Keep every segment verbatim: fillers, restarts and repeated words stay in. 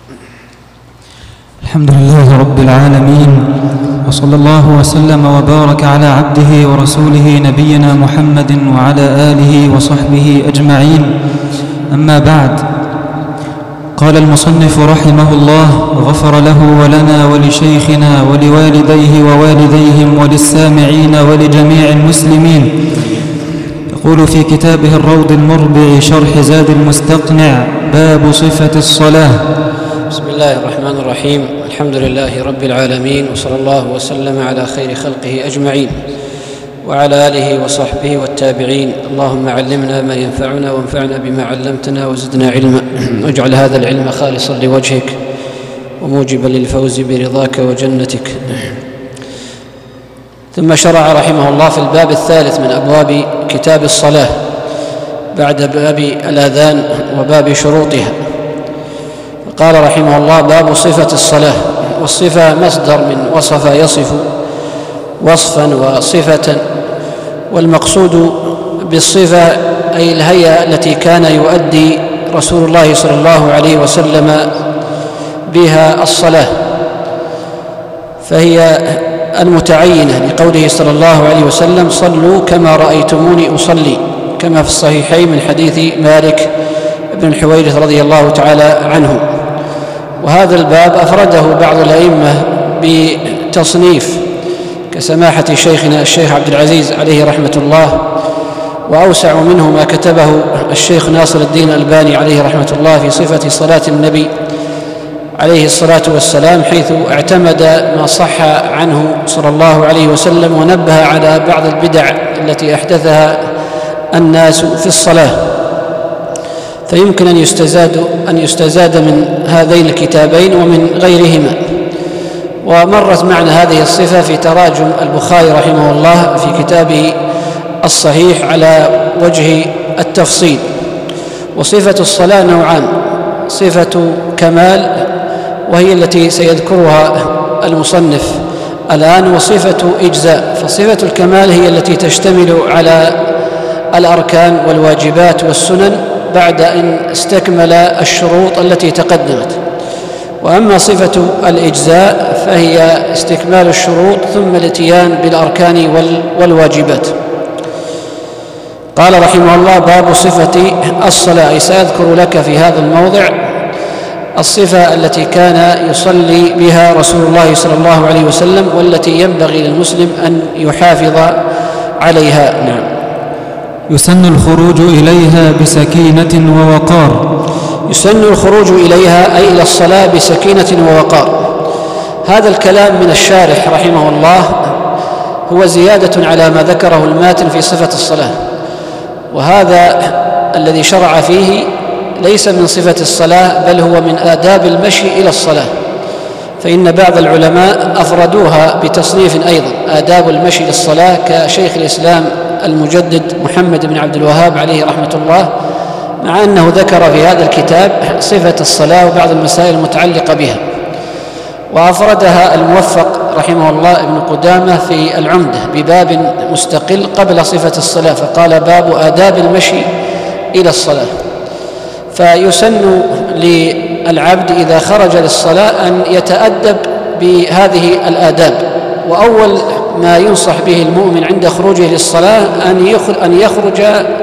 الحمد لله رب العالمين، وصلى الله وسلم وبارك على عبده ورسوله نبينا محمد وعلى آله وصحبه أجمعين. أما بعد، قال المصنف رحمه الله: غفر له ولنا ولشيخنا ولوالديه ووالديهم وللسامعين ولجميع المسلمين. يقول في كتابه الروض المربع شرح زاد المستقنع: باب صفة الصلاة. بسم الله الرحمن الرحيم. الحمد لله رب العالمين، وصلى الله وسلم على خير خلقه أجمعين وعلى آله وصحبه والتابعين. اللهم علمنا ما ينفعنا وانفعنا بما علمتنا وزدنا علما، واجعل هذا العلم خالصا لوجهك وموجبا للفوز برضاك وجنتك. ثم شرع رحمه الله في الباب الثالث من أبواب كتاب الصلاة بعد باب الأذان وباب شروطها. قال رحمه الله: باب صفة الصلاة. والصفة مصدر من وصف يصف وصفا وصفة، والمقصود بالصفة أي الهيئة التي كان يؤدي رسول الله صلى الله عليه وسلم بها الصلاة، فهي المتعينة لقوله صلى الله عليه وسلم: صلوا كما رأيتموني أصلي، كما في الصحيحين من حديث مالك بن الحويرث رضي الله تعالى عنه. وهذا الباب أفرده بعض الأئمة بتصنيف كسماحة شيخنا الشيخ عبد العزيز عليه رحمة الله، وأوسع منه ما كتبه الشيخ ناصر الدين الألباني عليه رحمة الله في صفة صلاة النبي عليه الصلاة والسلام، حيث اعتمد ما صح عنه صلى الله عليه وسلم ونبه على بعض البدع التي أحدثها الناس في الصلاة. فيمكن أن يستزاد أن يستزاد من هذين الكتابين ومن غيرهما. ومرت معنا هذه الصفة في تراجم البخاري رحمه الله في كتابه الصحيح على وجه التفصيل. وصفة الصلاة نوعان: صفة كمال وهي التي سيذكرها المصنف الآن، وصفة إجزاء. فصفة الكمال هي التي تشتمل على الأركان والواجبات والسنن بعد أن استكمل الشروط التي تقدمت. وأما صفة الإجزاء فهي استكمال الشروط ثم الاتيان بالأركان والواجبات. قال رحمه الله: باب صفة الصلاة. سأذكر لك في هذا الموضع الصفة التي كان يصلي بها رسول الله صلى الله عليه وسلم، والتي ينبغي للمسلم أن يحافظ عليها. نعم. يسن الخروج إليها بسكينة ووقار. يسن الخروج إليها أي إلى الصلاة بسكينة ووقار. هذا الكلام من الشارح رحمه الله هو زيادة على ما ذكره الماتن في صفة الصلاة، وهذا الذي شرع فيه ليس من صفة الصلاة، بل هو من آداب المشي إلى الصلاة. فإن بعض العلماء أفردوها بتصنيف أيضا: آداب المشي للصلاة، كشيخ الإسلام المجدد محمد بن عبد الوهاب عليه رحمة الله، مع أنه ذكر في هذا الكتاب صفة الصلاة وبعض المسائل المتعلقة بها. وأفردها الموفق رحمه الله ابن قدامة في العمدة بباب مستقل قبل صفة الصلاة، فقال: باب آداب المشي إلى الصلاة. فيسن للعبد إذا خرج للصلاة أن يتأدب بهذه الآداب. وأول ما ينصح به المؤمن عند خروجه للصلاة أن يخرج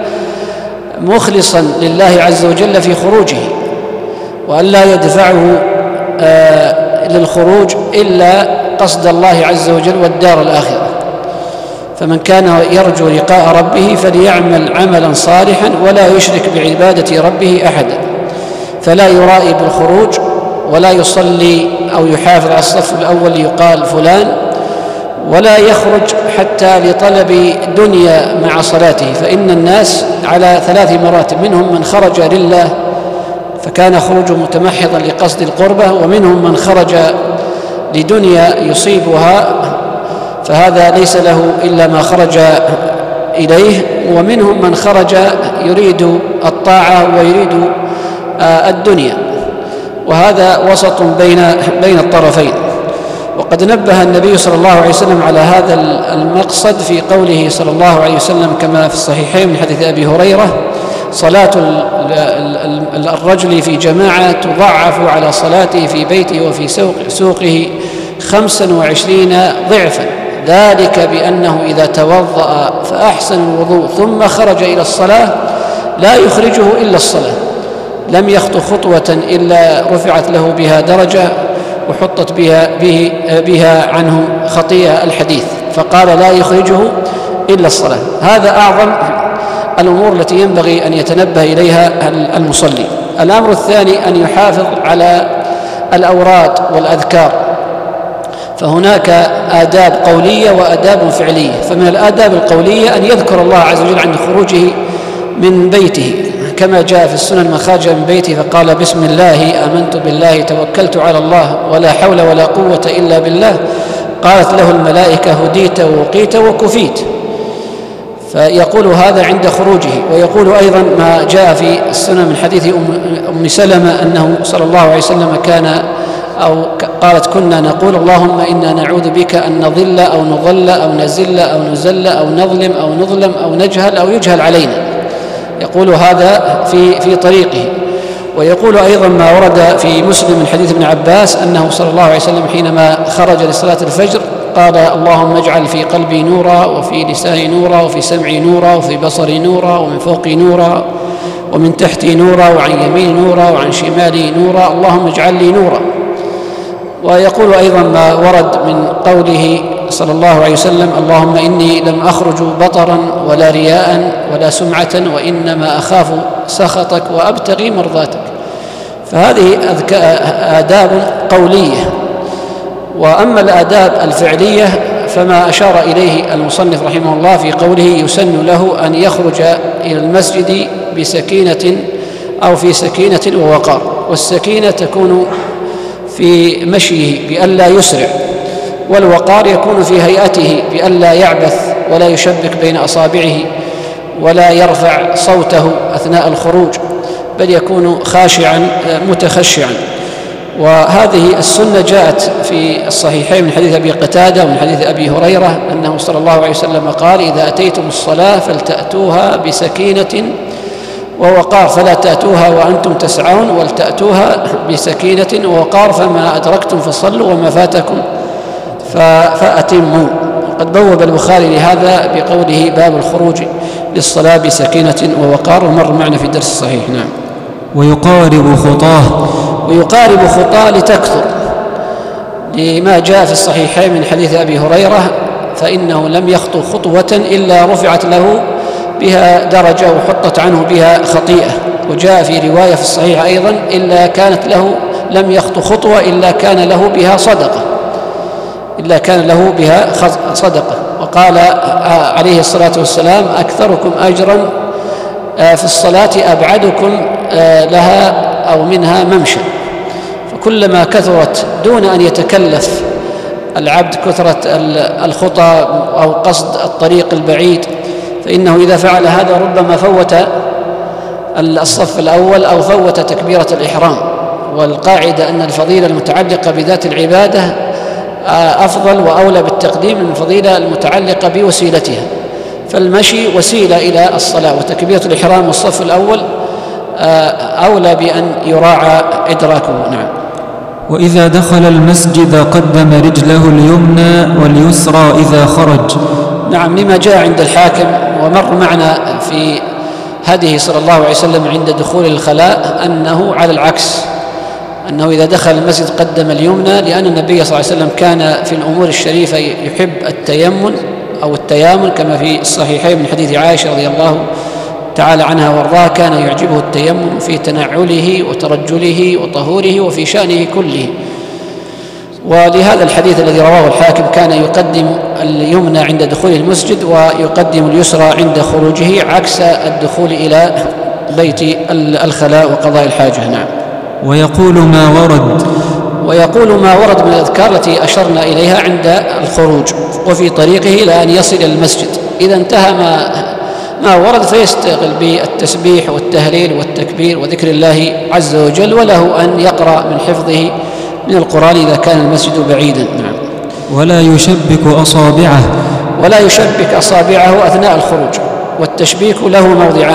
مخلصا لله عز وجل في خروجه، وأن لا يدفعه للخروج إلا قصد الله عز وجل والدار الآخرة. فمن كان يرجو لقاء ربه فليعمل عملا صالحا ولا يشرك بعبادة ربه أحدا. فلا يرائي بالخروج، ولا يصلي أو يحافظ على الصف الأول ليقال فلان، ولا يخرج حتى لطلب دنيا مع صلاته. فإن الناس على ثلاث مراتب: منهم من خرج لله فكان خروجه متمحضا لقصد القربة، ومنهم من خرج لدنيا يصيبها فهذا ليس له إلا ما خرج إليه، ومنهم من خرج يريد الطاعة ويريد الدنيا. وهذا وسط بين بين الطرفين. وقد نبه النبي صلى الله عليه وسلم على هذا المقصد في قوله صلى الله عليه وسلم كما في الصحيحين من حديث أبي هريرة: صلاة الرجل في جماعة تضعف على صلاته في بيته وفي سوقه خمسا وعشرين ضعفا، ذلك بأنه إذا توضأ فأحسن الوضوء ثم خرج إلى الصلاة لا يخرجه إلا الصلاة، لم يخطو خطوة إلا رفعت له بها درجة وحطت بها, به بها عنه خطيئة الحديث، فقال لا يخرجه إلا الصلاة. هذا أعظم الأمور التي ينبغي أن يتنبه إليها المصلي. الأمر الثاني أن يحافظ على الأوراد والأذكار، فهناك آداب قولية وآداب فعلية. فمن الآداب القولية أن يذكر الله عز وجل عند خروجه من بيته، كما جاء في السنن من خرج من بيته فقال بسم الله آمنت بالله توكلت على الله ولا حول ولا قوة إلا بالله، قالت له الملائكة هديت ووقيت وكفيت. فيقول هذا عند خروجه. ويقول أيضا ما جاء في السنن من حديث أم سلمة أنه صلى الله عليه وسلم كان أو قالت كنا نقول اللهم إنا نعوذ بك أن نضل أو نضل أو نزل أو نزل أو نظلم أو نظلم أو نجهل أو يجهل علينا. يقول هذا في في طريقه. ويقول أيضا ما ورد في مسلم من حديث ابن عباس أنه صلى الله عليه وسلم حينما خرج لصلاة الفجر قال اللهم اجعل في قلبي نورا وفي لساني نورا وفي سمعي نورا وفي بصري نورا ومن فوقي نورا ومن تحتي نورا وعن يميني نورا وعن شمالي نورا، اللهم اجعل لي نورا. ويقول أيضا ما ورد من قوله صلى الله عليه وسلم اللهم إني لم أخرج بطرا ولا رياء ولا سمعة وإنما أخاف سخطك وأبتغي مرضاتك. فهذه آداب قولية. وأما الآداب الفعلية فما أشار إليه المصنف رحمه الله في قوله يسن له أن يخرج إلى المسجد بسكينة أو في سكينة ووقار. والسكينة تكون في مشيه بألا يسرع، والوقار يكون في هيئته بألا يعبث ولا يشبك بين أصابعه ولا يرفع صوته أثناء الخروج، بل يكون خاشعا متخشعا. وهذه السنة جاءت في الصحيحين من حديث أبي قتادة ومن حديث أبي هريرة أنه صلى الله عليه وسلم قال إذا أتيتم الصلاة فلتأتوها بسكينة ووقار، فلا تأتوها وأنتم تسعون ولتأتوها بسكينة ووقار، فما أدركتم فصلوا وما فاتكم فأتموا. قد بوب البخاري لهذا بقوله باب الخروج للصلاة بسكينة ووقار، ومر معنا في الدرس الصحيح. نعم. ويقارب خطاه ويقارب خطاه لتكثر، لما جاء في الصحيحين من حديث أبي هريرة فإنه لم يخطو خطوة إلا رفعت له بها درجة وحطت عنه بها خطيئة. وجاء في رواية في الصحيح أيضا إلا كانت له لم يخطو خطوة إلا كان له بها صدقة إلا كان له بها صدقة. وقال عليه الصلاة والسلام أكثركم أجرا في الصلاة أبعدكم لها أو منها ممشى. فكلما كثرت دون أن يتكلف العبد كثرة الخطى أو قصد الطريق البعيد، فإنه إذا فعل هذا ربما فوت الصف الأول أو فوت تكبيرة الإحرام. والقاعدة أن الفضيلة المتعلقة بذات العبادة أفضل وأولى بالتقديم من الفضيلة المتعلقة بوسيلتها. فالمشي وسيلة إلى الصلاة، وتكبيرة الإحرام والصف الأول أولى بأن يراعى إدراكه. نعم. وإذا دخل المسجد قدم رجله اليمنى واليسرى إذا خرج. نعم، لما جاء عند الحاكم ومر معنا في هديه صلى الله عليه وسلم عند دخول الخلاء أنه على العكس، أنه إذا دخل المسجد قدم اليمنى، لأن النبي صلى الله عليه وسلم كان في الأمور الشريفة يحب التيمن أو التيامن، كما في الصحيحين من حديث عائشة رضي الله تعالى عنها وارضاها كان يعجبه التيمم في تنعله وترجله وطهوره وفي شأنه كله. ولهذا الحديث الذي رواه الحاكم كان يقدم اليمنى عند دخول المسجد ويقدم اليسرى عند خروجه، عكس الدخول إلى بيت الخلاء وقضاء الحاجة. نعم. ويقول ما ورد ويقول ما ورد من الأذكار التي أشرنا إليها عند الخروج وفي طريقه إلى أن يصل إلى المسجد. إذا انتهى ما ما ورد فيستغل بالتسبيح والتهليل والتكبير وذكر الله عز وجل، وله أن يقرأ من حفظه من القرآن إذا كان المسجد بعيدا. نعم. ولا يشبك أصابعه ولا يشبك أصابعه أثناء الخروج. والتشبيك له موضعان،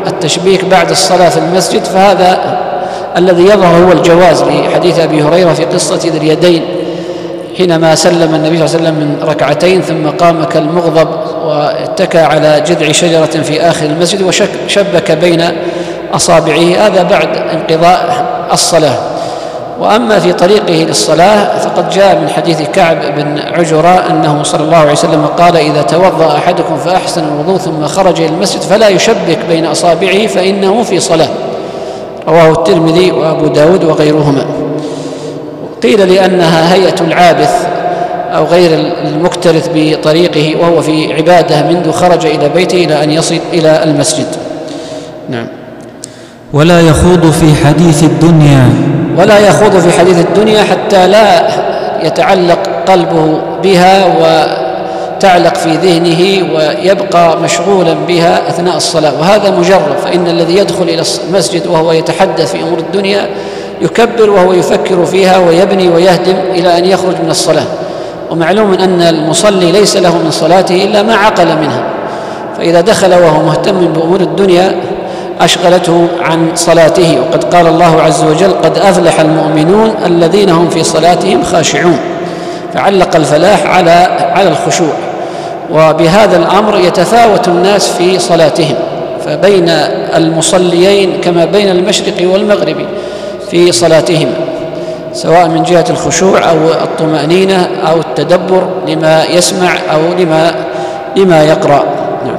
التشبيك بعد الصلاة في المسجد فهذا الذي يظهر هو الجواز لحديث أبي هريرة في قصة ذي اليدين حينما سلم النبي صلى الله عليه وسلم من ركعتين ثم قام كالمغضب واتكى على جذع شجرة في آخر المسجد وشبك بين أصابعه، هذا بعد انقضاء الصلاة. وأما في طريقه للصلاة فقد جاء من حديث كعب بن عجرة أنه صلى الله عليه وسلم قال: إذا توضأ أحدكم فأحسن الوضوء ثم خرج إلى المسجد فلا يشبك بين أصابعه فإنه في صلاة. رواه الترمذي وأبو داود وغيرهما. قيل لأنها هيئة العابث أو غير المكترث بطريقه وهو في عبادة منذ خرج إلى بيته إلى أن يصل إلى المسجد. نعم. ولا يخوض في حديث الدنيا ولا يخوض في حديث الدنيا حتى لا يتعلق قلبه بها وتعلق في ذهنه ويبقى مشغولا بها أثناء الصلاة، وهذا مجرب. فإن الذي يدخل إلى المسجد وهو يتحدث في أمور الدنيا يكبر وهو يفكر فيها ويبني ويهدم إلى أن يخرج من الصلاة. ومعلوم أن المصلي ليس له من صلاته إلا ما عقل منها، فإذا دخل وهو مهتم بأمور الدنيا أشغلته عن صلاته. وقد قال الله عز وجل: قد أفلح المؤمنون الذين هم في صلاتهم خاشعون، فعلق الفلاح على على الخشوع. وبهذا الأمر يتفاوت الناس في صلاتهم، فبين المصليين كما بين المشرق والمغرب في صلاتهم، سواء من جهة الخشوع أو الطمأنينة أو التدبر لما يسمع أو لما لما يقرأ. نعم.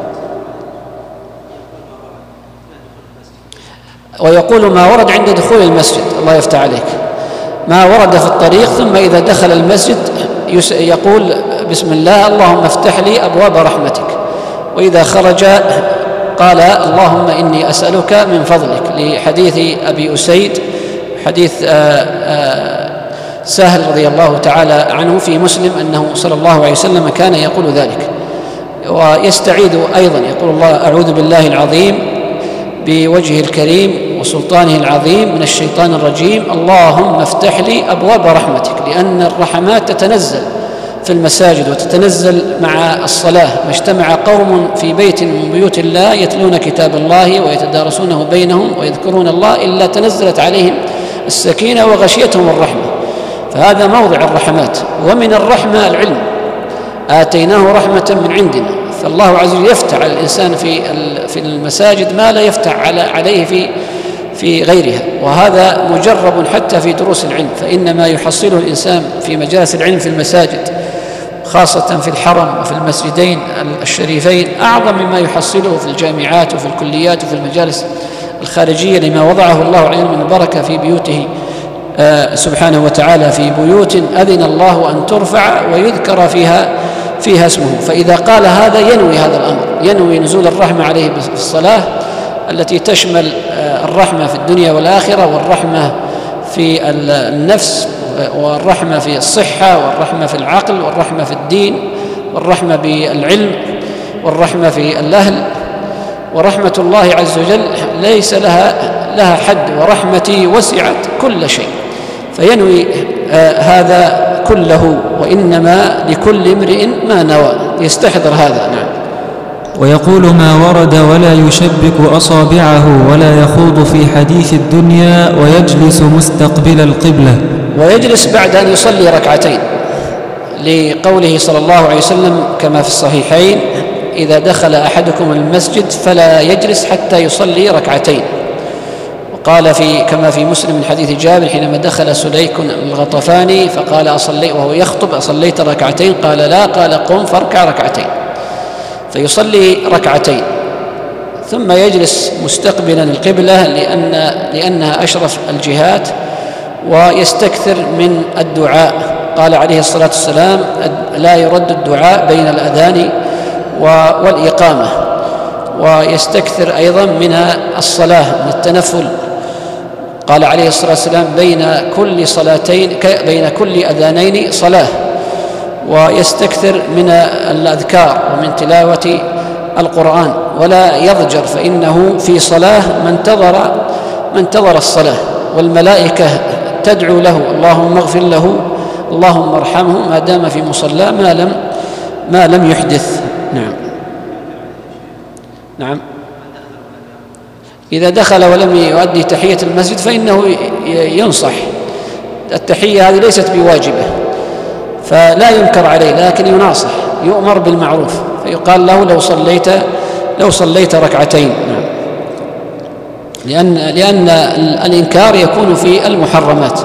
ويقول ما ورد عند دخول المسجد، الله يفتح عليك، ما ورد في الطريق، ثم إذا دخل المسجد يقول: بسم الله اللهم افتح لي أبواب رحمتك. وإذا خرج قال: اللهم إني أسألك من فضلك، لحديث أبي أسيد حديث سهل رضي الله تعالى عنه في مسلم أنه صلى الله عليه وسلم كان يقول ذلك. ويستعيذ أيضا، يقول: الله أعوذ بالله العظيم بوجهه الكريم وسلطانه العظيم من الشيطان الرجيم، اللهم افتح لي أبواب رحمتك، لأن الرحمات تتنزل في المساجد وتتنزل مع الصلاة. ما اجتمع قوم في بيت من بيوت الله يتلون كتاب الله ويتدارسونه بينهم ويذكرون الله إلا تنزلت عليهم السكينة وغشيتهم الرحمة، فهذا موضع الرحمات. ومن الرحمة العلم، آتيناه رحمة من عندنا، فالله عز وجل يفتح على الإنسان في في المساجد ما لا يفتح عليه في في غيرها، وهذا مجرب حتى في دروس العلم. فإن ما يحصله الإنسان في مجالس العلم في المساجد خاصة في الحرم وفي المسجدين الشريفين أعظم مما يحصله في الجامعات وفي الكليات وفي المجالس الخارجية، لما وضعه الله علم من البركة في بيوته سبحانه وتعالى، في بيوت أذن الله أن ترفع ويذكر فيها فيها اسمه. فإذا قال هذا ينوي هذا الأمر، ينوي نزول الرحمة عليه في الصلاة التي تشمل الرحمة في الدنيا والآخرة، والرحمة في النفس، والرحمة في الصحة، والرحمة في العقل، والرحمة في الدين، والرحمة بالعلم، والرحمة في الأهل. ورحمة الله عز وجل ليس لها لها حد، ورحمتي وسعت كل شيء، فينوي آه هذا كله، وإنما لكل امرئ ما نوى، يستحضر هذا. نعم. ويقول ما ورد ولا يشبك أصابعه ولا يخوض في حديث الدنيا، ويجلس مستقبل القبلة. ويجلس بعد أن يصلي ركعتين، لقوله صلى الله عليه وسلم كما في الصحيحين: إذا دخل أحدكم المسجد فلا يجلس حتى يصلي ركعتين. وقال في كما في مسلم من حديث جابر حينما دخل سليك الغطفاني فقال: أصلي وهو يخطب: أصليت ركعتين؟ قال: لا. قال: قم فاركع ركعتين. فيصلي ركعتين ثم يجلس مستقبلا القبلة لأن لأنها أشرف الجهات، ويستكثر من الدعاء. قال عليه الصلاة والسلام: لا يرد الدعاء بين الأذان والإقامة. ويستكثر أيضا من الصلاة، من التنفل. قال عليه الصلاة والسلام: بين كل صلاتين بين كل أذانين صلاة. ويستكثر من الأذكار ومن تلاوة القرآن، ولا يضجر، فإنه في صلاة من انتظر من انتظر الصلاة، والملائكة تدعو له: اللهم اغفر له، اللهم ارحمه، ما دام في مصلى ما لم ما لم يحدث. نعم. نعم. إذا دخل ولم يؤدي تحية المسجد فإنه ينصح. التحية هذه ليست بواجبة فلا ينكر عليه، لكن يناصح، يؤمر بالمعروف، فيقال له لو صليت لو صليت ركعتين. لأن لأن الإنكار يكون في المحرمات.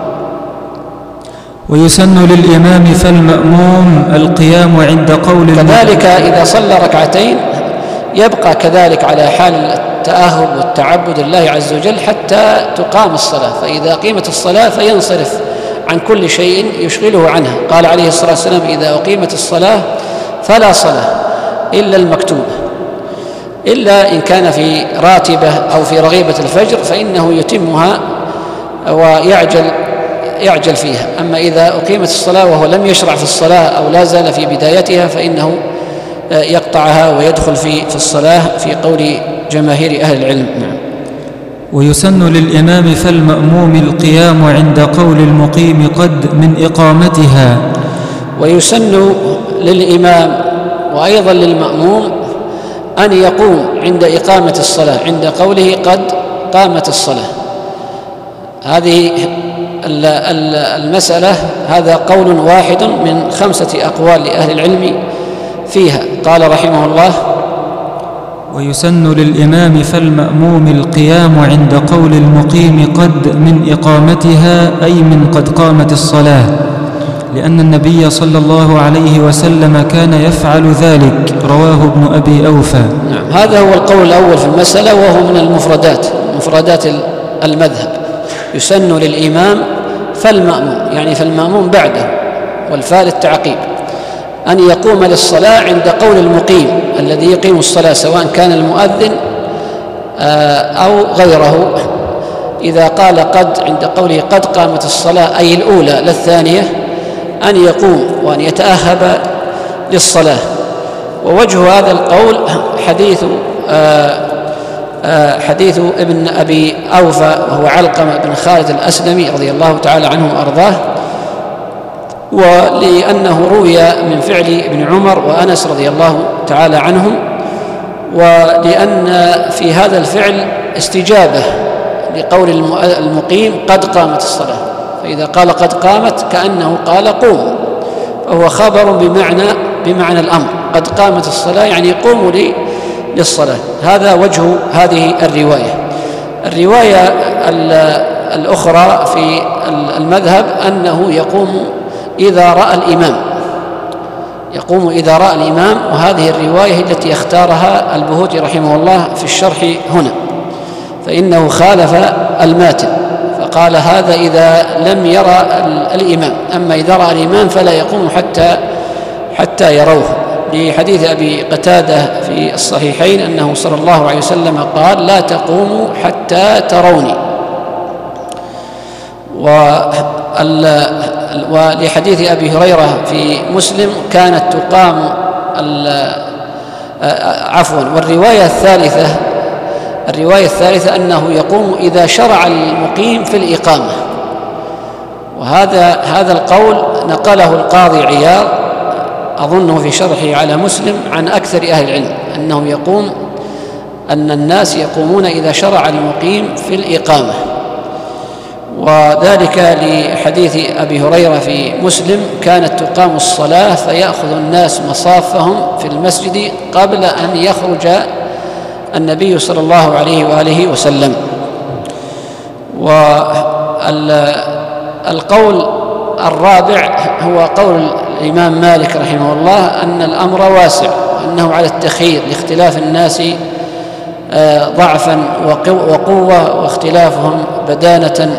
ويسن للإمام فالمأموم القيام عند قول كذلك إذا صلى ركعتين يبقى كذلك على حال التأهب والتعبد لله عز وجل حتى تقام الصلاة، فإذا قيمت الصلاة فينصرف عن كل شيء يشغله عنها. قال عليه الصلاة والسلام: إذا أقيمت الصلاة فلا صلاة إلا المكتوبة، إلا إن كان في راتبة أو في رغيبة الفجر فإنه يتمها ويعجل يعجل فيها. أما إذا أقيمت الصلاة وهو لم يشرع في الصلاة أو لا زال في بدايتها فإنه يقطعها ويدخل في في الصلاة في قول جماهير أهل العلم. نعم. ويسن للإمام فالمأموم القيام عند قول المقيم قد من إقامتها. ويسن للإمام وأيضا للمأموم أن يقوم عند إقامة الصلاة، عند قوله قد قامت الصلاة. هذه المسألة هذا قول واحد من خمسة أقوال لأهل العلم فيها. قال رحمه الله: ويسن للإمام فالمأموم القيام عند قول المقيم قد من إقامتها، أي من قد قامت الصلاة، لأن النبي صلى الله عليه وسلم كان يفعل ذلك، رواه ابن أبي أوفى. نعم، هذا هو القول الأول في المسألة، وهو من المفردات مفردات المذهب. يسن للإمام فالمأموم، يعني فالمأموم بعده، والفاء للتعقيب، أن يقوم للصلاة عند قول المقيم الذي يقيم الصلاة، سواء كان المؤذن أو غيره. إذا قال قد عند قوله قد قامت الصلاة، أي الأولى لا الثانية، أن يقوم وأن يتأهب للصلاة. ووجه هذا القول حديث حديث ابن أبي أوفى، وهو علقمة بن خالد الأسلمي رضي الله تعالى عنه وأرضاه، ولأنه روي من فعل ابن عمر وأنس رضي الله تعالى عنهم، ولأن في هذا الفعل استجابة لقول المقيم قد قامت الصلاة، فإذا قال قد قامت كأنه قال قوموا، فهو خبر بمعنى بمعنى الأمر. قد قامت الصلاة يعني قوموا لي للصلاة. هذا وجه هذه الرواية. الرواية الأخرى في المذهب أنه يقوم إذا رأى الإمام، يقوم إذا رأى الإمام، وهذه الرواية التي اختارها البهوتي رحمه الله في الشرح هنا، فإنه خالف الماتن فقال هذا إذا لم يرى الإمام، أما إذا رأى الإمام فلا يقوم حتى حتى يروه، لحديث أبي قتادة في الصحيحين أنه صلى الله عليه وسلم قال: لا تقوموا حتى تروني. ولحديث أبي هريرة في مسلم: كانت تقام عفوا والرواية الثالثة الرواية الثالثة أنه يقوم إذا شرع المقيم في الإقامة. وهذا هذا القول نقله القاضي عياض أظنه في شرحه على مسلم عن أكثر أهل العلم، أنه يقوم أن الناس يقومون إذا شرع المقيم في الإقامة، وذلك لحديث أبي هريرة في مسلم: كانت تقام الصلاة فيأخذ الناس مصافهم في المسجد قبل أن يخرج النبي صلى الله عليه وآله وسلم. والقول الرابع هو قول الإمام مالك رحمه الله أن الأمر واسع، وأنه على التخيير لاختلاف الناس ضعفا وقوة واختلافهم بدانة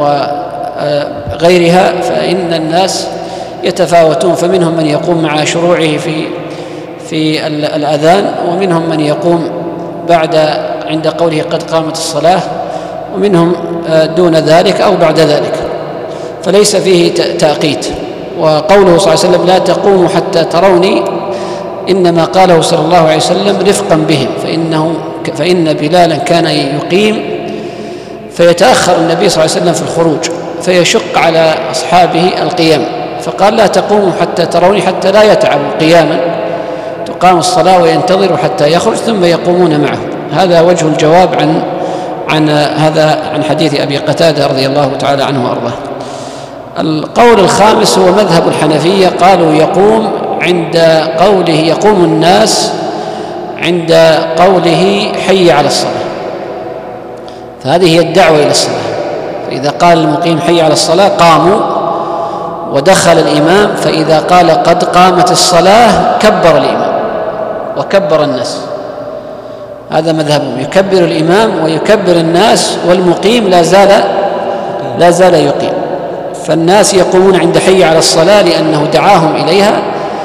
وغيرها، فإن الناس يتفاوتون، فمنهم من يقوم مع شروعه في في الأذان، ومنهم من يقوم بعد عند قوله قد قامت الصلاة، ومنهم دون ذلك أو بعد ذلك، فليس فيه تأقيت. وقوله صلى الله عليه وسلم: لا تقوموا حتى تروني، إنما قاله صلى الله عليه وسلم رفقا بهم، فإنه فإن بلالا كان يقيم فيتأخر النبي صلى الله عليه وسلم في الخروج، فيشق على أصحابه القيام، فقال: لا تقوموا حتى تروني، حتى لا يتعبوا قياما، تقام الصلاة وينتظروا حتى يخرج ثم يقومون معه. هذا وجه الجواب عن عن هذا عن حديث أبي قتادة رضي الله تعالى عنه وأرضاه. القول الخامس هو مذهب الحنفية، قالوا يقوم عند قوله يقوم الناس عند قوله حي على الصلاة، فهذه هي الدعوة إلى الصلاة. فإذا قال المقيم حي على الصلاة قاموا ودخل الإمام، فإذا قال قد قامت الصلاة كبر الإمام وكبر الناس. هذا مذهبهم، يكبر الإمام ويكبر الناس، والمقيم لا زال لا زال يقيم. فالناس يقومون عند حي على الصلاة لأنه دعاهم إليها،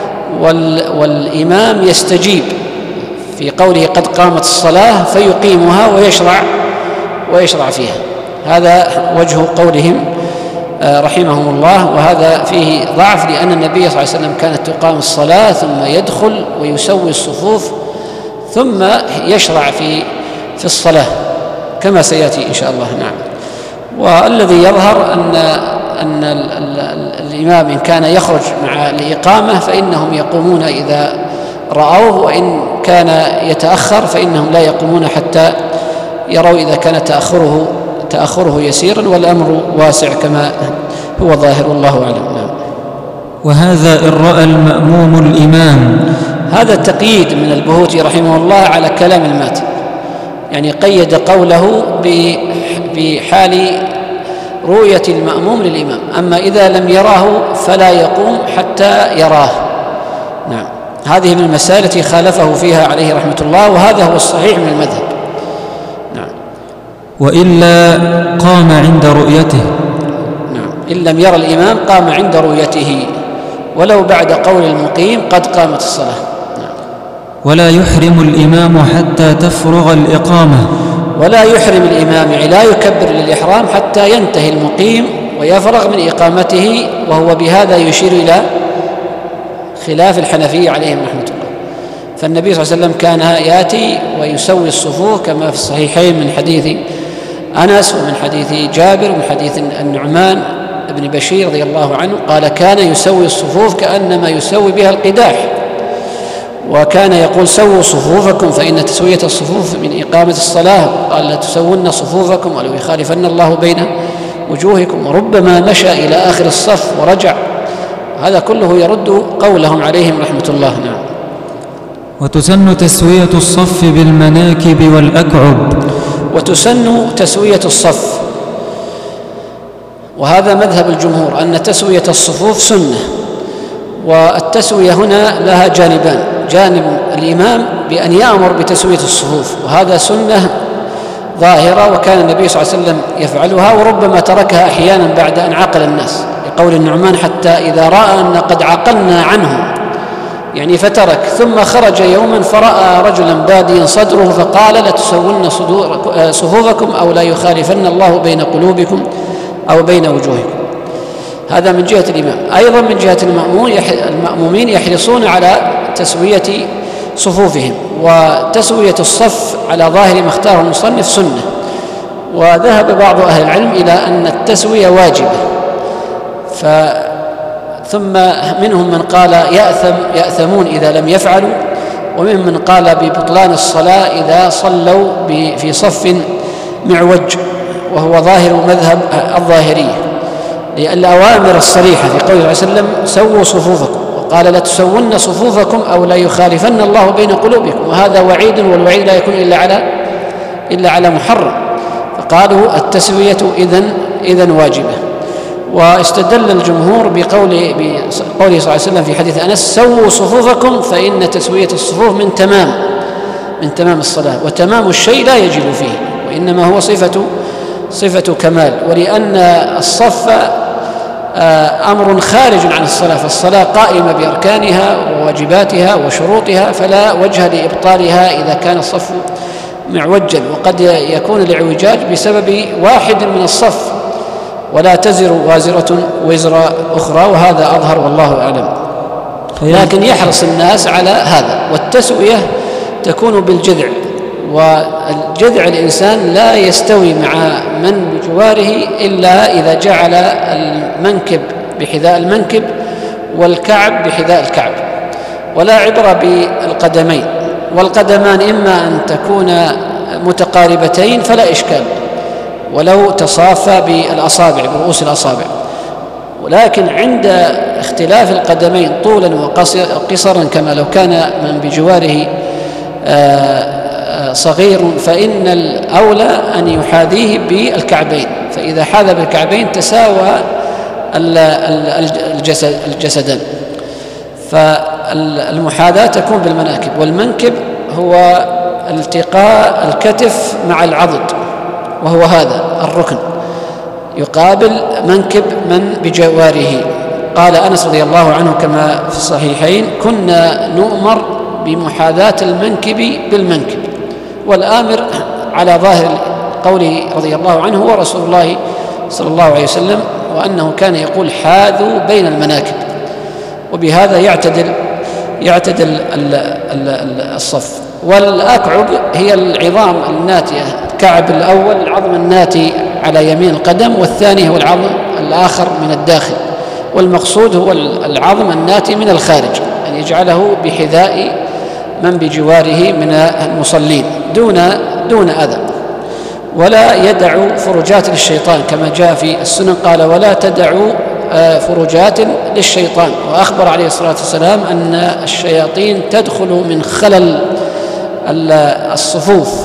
والإمام يستجيب في قوله قد قامت الصلاة فيقيمها ويشرع ويشرع فيها. هذا وجه قولهم رحمهم الله. وهذا فيه ضعف، لأن النبي صلى الله عليه وسلم كانت تقام الصلاة ثم يدخل ويسوي الصفوف ثم يشرع في في الصلاة كما سيأتي إن شاء الله. نعم. والذي يظهر أن أن الإمام إن كان يخرج مع الإقامة فإنهم يقومون إذا رأوه، وإن كان يتأخر فإنهم لا يقومون حتى يروا إذا كان تأخره تأخره يسيرا، والأمر واسع كما هو ظاهر، والله أعلم. نعم. وهذا إن رأى المأموم الإمام، هذا التقييد من البهوتي رحمه الله على كلام الماتن، يعني قيد قوله بحال رؤية المأموم للإمام، أما إذا لم يراه فلا يقوم حتى يراه. نعم. هذه من المسائل التي خالفه فيها عليه رحمة الله، وهذا هو الصحيح من المذهب. نعم. وإلا قام عند رؤيته. نعم. إن لم يرى الإمام قام عند رؤيته، ولو بعد قول المقيم قد قامت الصلاة. نعم. ولا يحرم الإمام حتى تفرغ الإقامة. ولا يحرم الإمام، يعني لا يكبر للإحرام حتى ينتهي المقيم ويفرغ من إقامته، وهو بهذا يشير إلى خلاف الحنفية عليهم رحمة الله. فالنبي صلى الله عليه وسلم كان يأتي ويسوي الصفوف كما في الصحيحين من حديث أنس ومن حديث جابر ومن حديث النعمان بن بشير رضي الله عنه، قال كان يسوي الصفوف كأنما يسوي بها القداح، وكان يقول سووا صفوفكم فإن تسوية الصفوف من إقامة الصلاة، قال لا تسون صفوفكم ولو يخالفن الله بين وجوهكم، وربما مشى إلى آخر الصف ورجع. هذا كله يرد قولهم عليهم رحمة الله. نعم. وتسن تسوية الصف بالمناكب والأكعب. وتسن تسوية الصف، وهذا مذهب الجمهور أن تسوية الصفوف سنة. والتسوية هنا لها جانبان، جانب الإمام بأن يأمر بتسوية الصفوف، وهذا سنة ظاهرة، وكان النبي صلى الله عليه وسلم يفعلها، وربما تركها أحيانا بعد أن عقل الناس، لقول النعمان حتى إذا رأى أن قد عقلنا عنه، يعني فترك. ثم خرج يوما فرأى رجلا باديا صدره فقال لتسون صفوفكم أو لا يخالفن الله بين قلوبكم أو بين وجوهكم. هذا من جهة الإمام. أيضا من جهة المأمومين يحرصون على تسوية صفوفهم، وتسوية الصف على ظاهر ما اختاره المصنف سنة. وذهب بعض أهل العلم إلى أن التسوية واجبة، ف ثم منهم من قال يأثم يأثمون إذا لم يفعلوا، ومنهم من قال ببطلان الصلاة إذا صلوا في صف معوج، وهو ظاهر مذهب الظاهرية، للأوامر الصريحة في قوله صلى الله عليه وسلم سووا صفوفكم، وقال لا تسون صفوفكم أو لا يخالفن الله بين قلوبكم، وهذا وعيد، والوعيد لا يكون إلا على إلا على محرم، فقالوا التسوية إذن إذن واجبة. واستدل الجمهور بقوله بقوله صلى الله عليه وسلم في حديث أنس سووا صفوفكم فإن تسوية الصفوف من تمام من تمام الصلاة، وتمام الشيء لا يجب فيه، وإنما هو صفة صفة كمال. ولأن الصف أمر خارج عن الصلاة، فالصلاة قائمة بأركانها وواجباتها وشروطها، فلا وجه لإبطالها إذا كان الصف معوجا، وقد يكون الاعوجاج بسبب واحد من الصف، ولا تزر وازرة وزر أخرى، وهذا أظهر والله أعلم. لكن يحرص الناس على هذا. والتسوية تكون بالجذع، والجذع الإنسان لا يستوي مع من بجواره إلا إذا جعل المنكب بحذاء المنكب والكعب بحذاء الكعب، ولا عبرة بالقدمين. والقدمان إما أن تكون متقاربتين فلا إشكال، ولو تصافى بالأصابع برؤوس الأصابع. ولكن عند اختلاف القدمين طولا وقصرا كما لو كان من بجواره صغير فإن الأولى أن يحاذيه بالكعبين، فإذا حاذ بالكعبين تساوى الجسد الجسدان. فالمحاذاة تكون بالمناكب، والمنكب هو التقاء الكتف مع العضد، وهو هذا الركن يقابل منكب من بجواره. قال أنس رضي الله عنه كما في الصحيحين: كنا نؤمر بمحاذاة المنكب بالمنكب، والآمر على ظاهر قوله رضي الله عنه هو رسول الله صلى الله عليه وسلم، وأنه كان يقول: حاذوا بين المناكب. وبهذا يعتدل يعتدل الصف. والأكعب هي العظام الناتية، الكعب الأول العظم الناتي على يمين القدم، والثاني هو العظم الآخر من الداخل، والمقصود هو العظم الناتي من الخارج، أن يجعله بحذاء من بجواره من المصلين دون دون أذى. ولا يدع فرجات للشيطان كما جاء في السنن، قال: ولا تدعوا فرجات للشيطان. وأخبر عليه الصلاة والسلام أن الشياطين تدخل من خلل الصفوف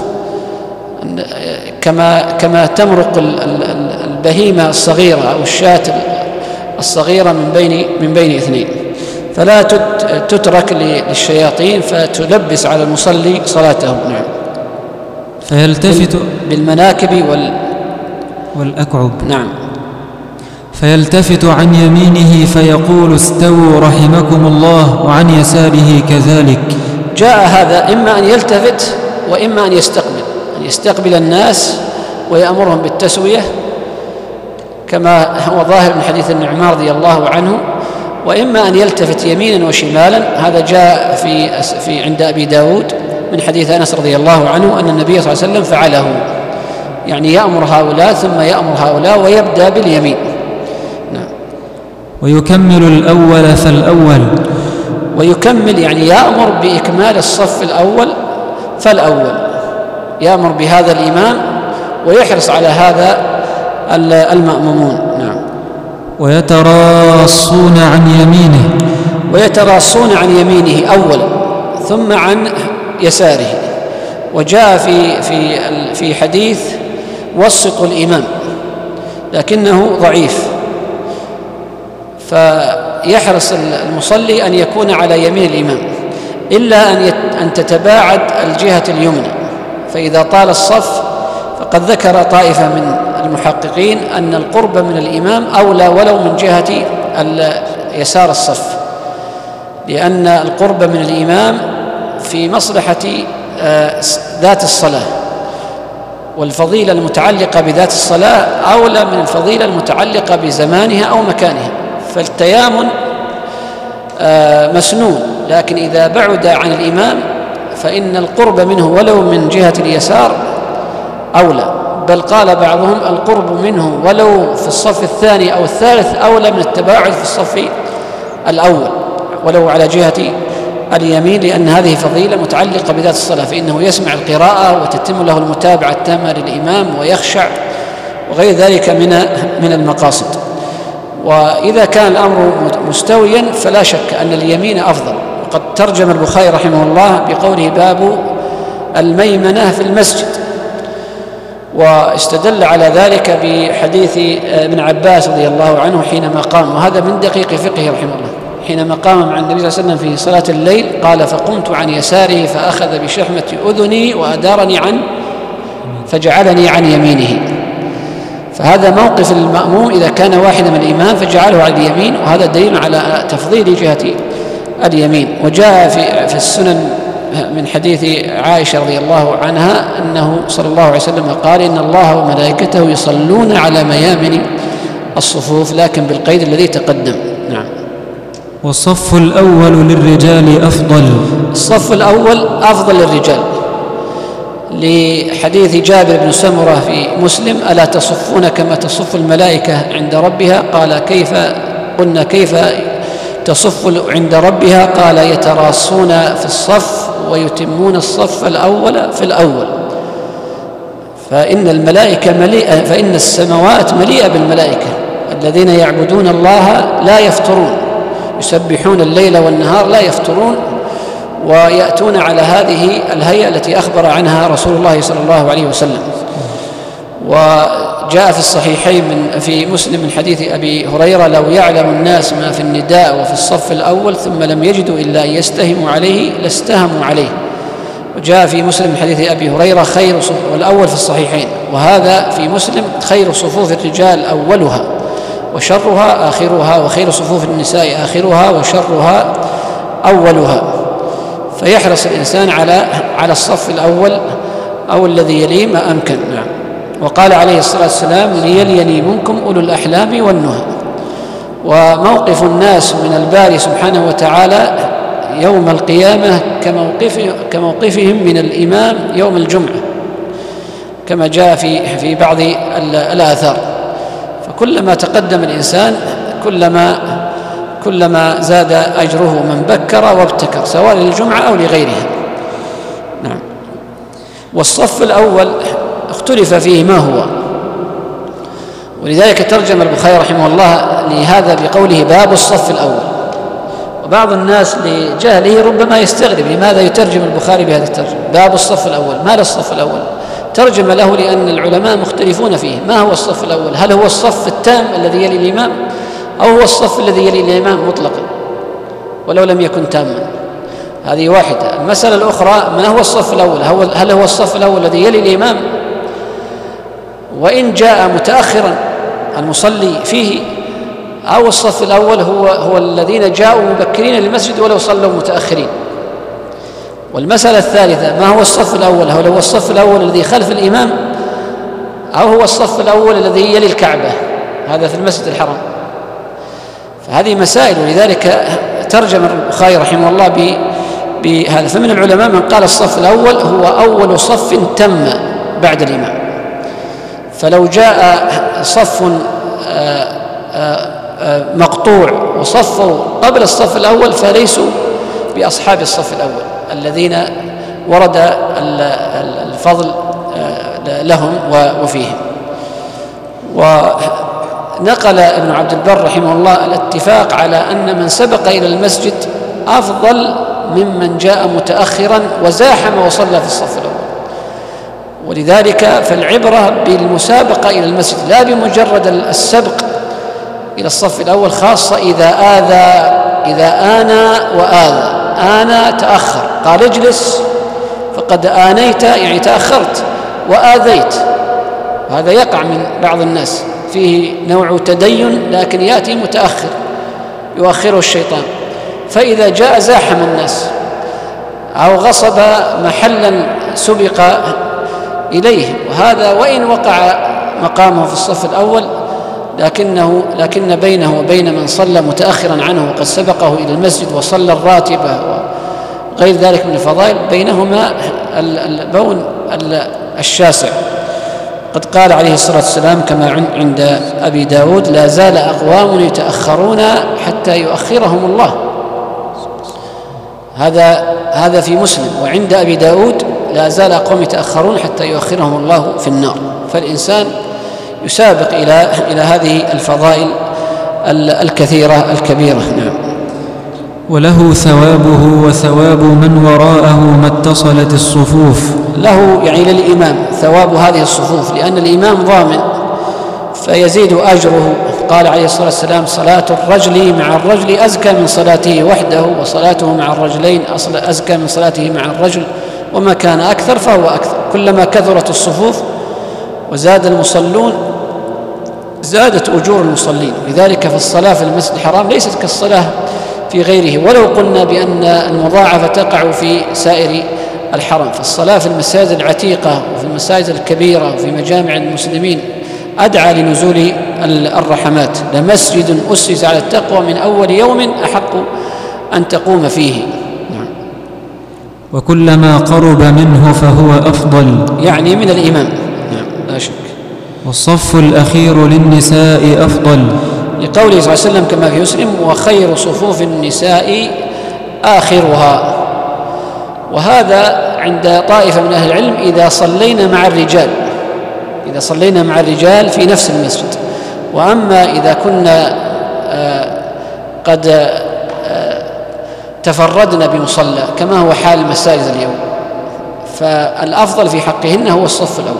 كما كما تمرق البهيمة الصغيرة أو الشاة الصغيرة من بين من بين اثنين، فلا تترك للشياطين فتلبس على المصلي صلاته. نعم. فيلتفت بالمناكب وال والأكعب. نعم. فيلتفت عن يمينه فيقول: استووا رحمكم الله، وعن يساره كذلك. جاء هذا إما أن يلتفت وإما أن يستقبل، أن يستقبل الناس ويأمرهم بالتسوية كما هو ظاهر من حديث النعمان رضي الله عنه، وإما أن يلتفت يمينا وشمالا. هذا جاء في في عند أبي داود من حديث أنس رضي الله عنه أن النبي صلى الله عليه وسلم فعله، يعني يأمر هؤلاء ثم يأمر هؤلاء ويبدأ باليمين. نعم. ويكمل الأول فالأول. ويكمل يعني يأمر بإكمال الصف الأول فالأول، يأمر بهذا الإمام ويحرص على هذا المأمومون. نعم. ويتراصون عن يمينه. ويتراصون عن يمينه أولا ثم عن يساره. وجاء في في في حديث: وسطوا الإمام، لكنه ضعيف، فيحرص المصلي أن يكون على يمين الإمام، إلا أن أن تتباعد الجهة اليمنى. فإذا طال الصف فقد ذكر طائفة من المحققين أن القرب من الإمام أولى ولو من جهة يسار الصف، لأن القرب من الإمام في مصلحة ذات الصلاة، والفضيلة المتعلقة بذات الصلاة أولى من الفضيلة المتعلقة بزمانها أو مكانها. فالتيامن مسنون، لكن إذا بعد عن الإمام فإن القرب منه ولو من جهة اليسار أولى، بل قال بعضهم: القرب منه ولو في الصف الثاني أو الثالث أولى من التباعد في الصف الأول ولو على جهة اليمين، لأن هذه فضيلة متعلقة بذات الصلاة، فإنه يسمع القراءة وتتم له المتابعة التامة للإمام ويخشع وغير ذلك من من المقاصد. وإذا كان الأمر مستويا فلا شك أن اليمين أفضل. وقد ترجم البخاري رحمه الله بقوله: باب الميمنة في المسجد، واستدل على ذلك بحديث ابن عباس رضي الله عنه حينما قام، وهذا من دقيق فقهه رحمه الله، حينما قام مع النبي صلى الله عليه وسلم في صلاة الليل قال: فقمت عن يساره فأخذ بشحمة أذني وأدارني عن فجعلني عن يمينه. فهذا موقف المأموم إذا كان واحدا من الإمام فجعله على اليمين، وهذا دليل على تفضيل جهة اليمين. وجاء في في السنن من حديث عائشة رضي الله عنها أنه صلى الله عليه وسلم قال: إن الله وملائكته يصلون على ميامن الصفوف، لكن بالقيد الذي تقدم. نعم. والصف الأول للرجال أفضل. الصف الأول أفضل للرجال، لحديث جابر بن سمرة في مسلم: ألا تصفون كما تصف الملائكة عند ربها؟ قال: كيف؟ قلنا: كيف تصف عند ربها؟ قال: يتراصون في الصف ويتمون الصف الأول في الأول. فإن الملائكة مليئة، فإن السماوات مليئة بالملائكة الذين يعبدون الله لا يفترون، يسبحون الليل والنهار لا يفترون، ويأتون على هذه الهيئة التي أخبر عنها رسول الله صلى الله عليه وسلم. وجاء في الصحيحين من في مسلم من حديث أبي هريرة: لو يعلم الناس ما في النداء وفي الصف الأول ثم لم يجدوا إلا أن يستهموا عليه لاستهموا عليه. وجاء في مسلم من حديث أبي هريرة: خير صفوف، والأول في الصحيحين، وهذا في مسلم: خير صفوف الرجال أولها وشرها آخرها، وخير صفوف النساء آخرها وشرها أولها. فيحرص الإنسان على على الصف الأول أو الذي يليه ما أمكن. نعم. وقال عليه الصلاة والسلام: ليليني منكم أولو الأحلام والنهى. وموقف الناس من الباري سبحانه وتعالى يوم القيامة كموقف كموقفهم من الإمام يوم الجمعة، كما جاء في في بعض الآثار. فكلما تقدم الإنسان كلما كلما زاد أجره من بكر وابتكر، سواء للجمعة أو لغيرها. نعم. والصف الأول اختلف فيه ما هو، ولذلك ترجم البخاري رحمه الله لهذا بقوله: باب الصف الأول. وبعض الناس لجهله ربما يستغرب لماذا يترجم البخاري بهذا الترجمة باب الصف الأول، ما للصف الأول؟ ترجم له لأن العلماء مختلفون فيه. ما هو الصف الأول؟ هل هو الصف التام الذي يلي الإمام، أو هو الصف الذي يلي الإمام مطلقا ولو لم يكن تاما؟ هذه واحدة. المسألة الأخرى: ما هو الصف الأول؟ هل هو الصف الأول الذي يلي الإمام وإن جاء متأخرا المصلي فيه، أو الصف الأول هو هو الذين جاءوا مبكرين للمسجد ولو صلوا متأخرين؟ والمسألة الثالثة: ما هو الصف الأول؟ هل هو الصف الأول الذي خلف الإمام، أو هو الصف الأول الذي يلي الكعبة، هذا في المسجد الحرام؟ فهذه مسائل، ولذلك ترجم البخاري رحمه الله بهذا. فمن العلماء من قال الصف الأول هو أول صف تم بعد الإمام، فلو جاء صف مقطوع وصفوا قبل الصف الأول فليسوا بأصحاب الصف الأول الذين ورد الفضل لهم وفيهم. ونقل ابن عبد البر رحمه الله الاتفاق على أن من سبق إلى المسجد أفضل ممن جاء متأخرا وزاحم وصلى في الصف الأول. ولذلك فالعبرة بالمسابقة إلى المسجد لا بمجرد السبق إلى الصف الأول، خاصة إذا آذى إذا آنى وآذى. آنى تأخر، قال اجلس فقد آنيت يعني تأخرت، وآذيت. وهذا يقع من بعض الناس، فيه نوع تدين لكن يأتي متأخر يؤخره الشيطان. فإذا جاء زاحم الناس أو غصب محلا سبق إليه، وهذا وإن وقع مقامه في الصف الأول لكنه لكن بينه وبين من صلى متأخرا عنه وقد سبقه إلى المسجد وصلى الراتبة وغير ذلك من الفضائل بينهما البون الشاسع. قد قال عليه الصلاة والسلام كما عند أبي داود: لا زال أقوام يتأخرون حتى يؤخرهم الله. هذا هذا في مسلم. وعند أبي داود: لا زال أقوام يتأخرون حتى يؤخرهم الله في النار. فالإنسان يسابق إلى إلى هذه الفضائل الكثيرة الكبيرة. نعم. وله ثوابه وثواب من وراءه ما اتصلت الصفوف. له يعني للإمام ثواب هذه الصفوف، لأن الإمام ضامن فيزيد أجره. قال عليه الصلاة والسلام: صلاة الرجل مع الرجل أزكى من صلاته وحده، وصلاته مع الرجلين أزكى من صلاته مع الرجل، وما كان أكثر فهو أكثر. كلما كثرت الصفوف وزاد المصلون زادت أجور المصلين. لذلك فالصلاة في المسجد الحرام ليست كالصلاة في غيره، ولو قلنا بأن المضاعفة تقع في سائر الحرم. فالصلاة في المساجد العتيقة وفي المساجد الكبيرة وفي مجامع المسلمين أدعى لنزول الرحمات. لمسجد أسس على التقوى من أول يوم أحق أن تقوم فيه. وكلما قرب منه فهو أفضل، يعني من الإمام. نعم لا شك. والصف الأخير للنساء أفضل، لقوله صلى الله عليه وسلم كما في مسلم: وخير صفوف النساء آخرها. وهذا عند طائفة من أهل العلم إذا صلينا مع الرجال، إذا صلينا مع الرجال في نفس المسجد. وأما إذا كنا قد تفردنا بمصلى كما هو حال المساجد اليوم، فالأفضل في حقهن هو الصف الأول.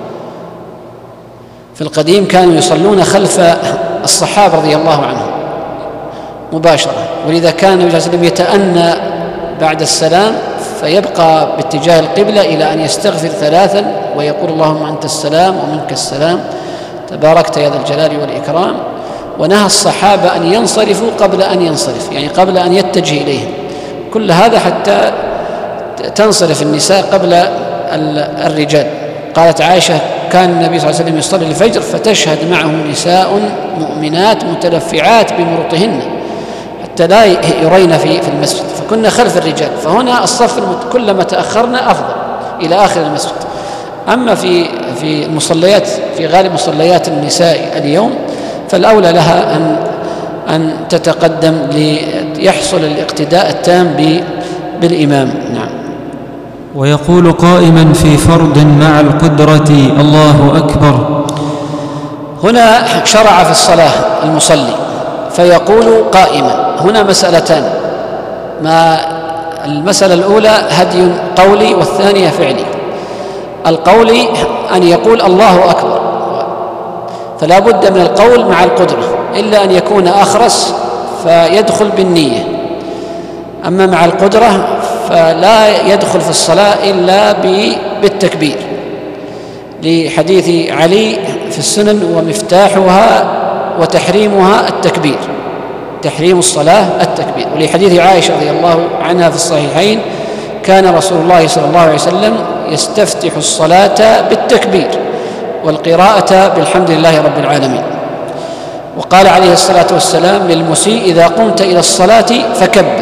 في القديم كانوا يصلون خلف الصحابة رضي الله عنهم مباشرة، ولذا كان النبي صلى الله عليه وسلم يتأنى بعد السلام فيبقى باتجاه القبلة إلى أن يستغفر ثلاثا ويقول اللهم أنت السلام ومنك السلام تباركت يا ذا الجلال والإكرام. ونهى الصحابة أن ينصرفوا قبل أن ينصرف، يعني قبل أن يتجه إليهم، كل هذا حتى تنصرف النساء قبل الرجال. قالت عائشة كان النبي صلى الله عليه وسلم يصلي الفجر فتشهد معه نساء مؤمنات متلفعات بمروطهن حتى لا يرين في في المسجد، فكنا خلف الرجال. فهنا الصف كلما تأخرنا أفضل إلى آخر المسجد. أما في في المصليات، في غالب مصليات النساء اليوم، فالأولى لها أن أن تتقدم ليحصل الاقتداء التام بالإمام. نعم. ويقول قائما في فرض مع القدرة الله أكبر. هنا شرع في الصلاة المصلي فيقول قائما. هنا مسألتان، ما المسألة الأولى هدي قولي والثانية فعلي. القولي أن يقول الله أكبر، فلا بد من القول مع القدرة، إلا أن يكون أخرس فيدخل بالنية. أما مع القدرة فلا يدخل في الصلاة إلا بالتكبير، لحديث علي في السنن ومفتاحها وتحريمها التكبير، تحريم الصلاة التكبير. ولحديث عائشة رضي الله عنها في الصحيحين كان رسول الله صلى الله عليه وسلم يستفتح الصلاة بالتكبير والقراءة بالحمد لله رب العالمين. وقال عليه الصلاة والسلام للمسيء إذا قمت إلى الصلاة فكبر.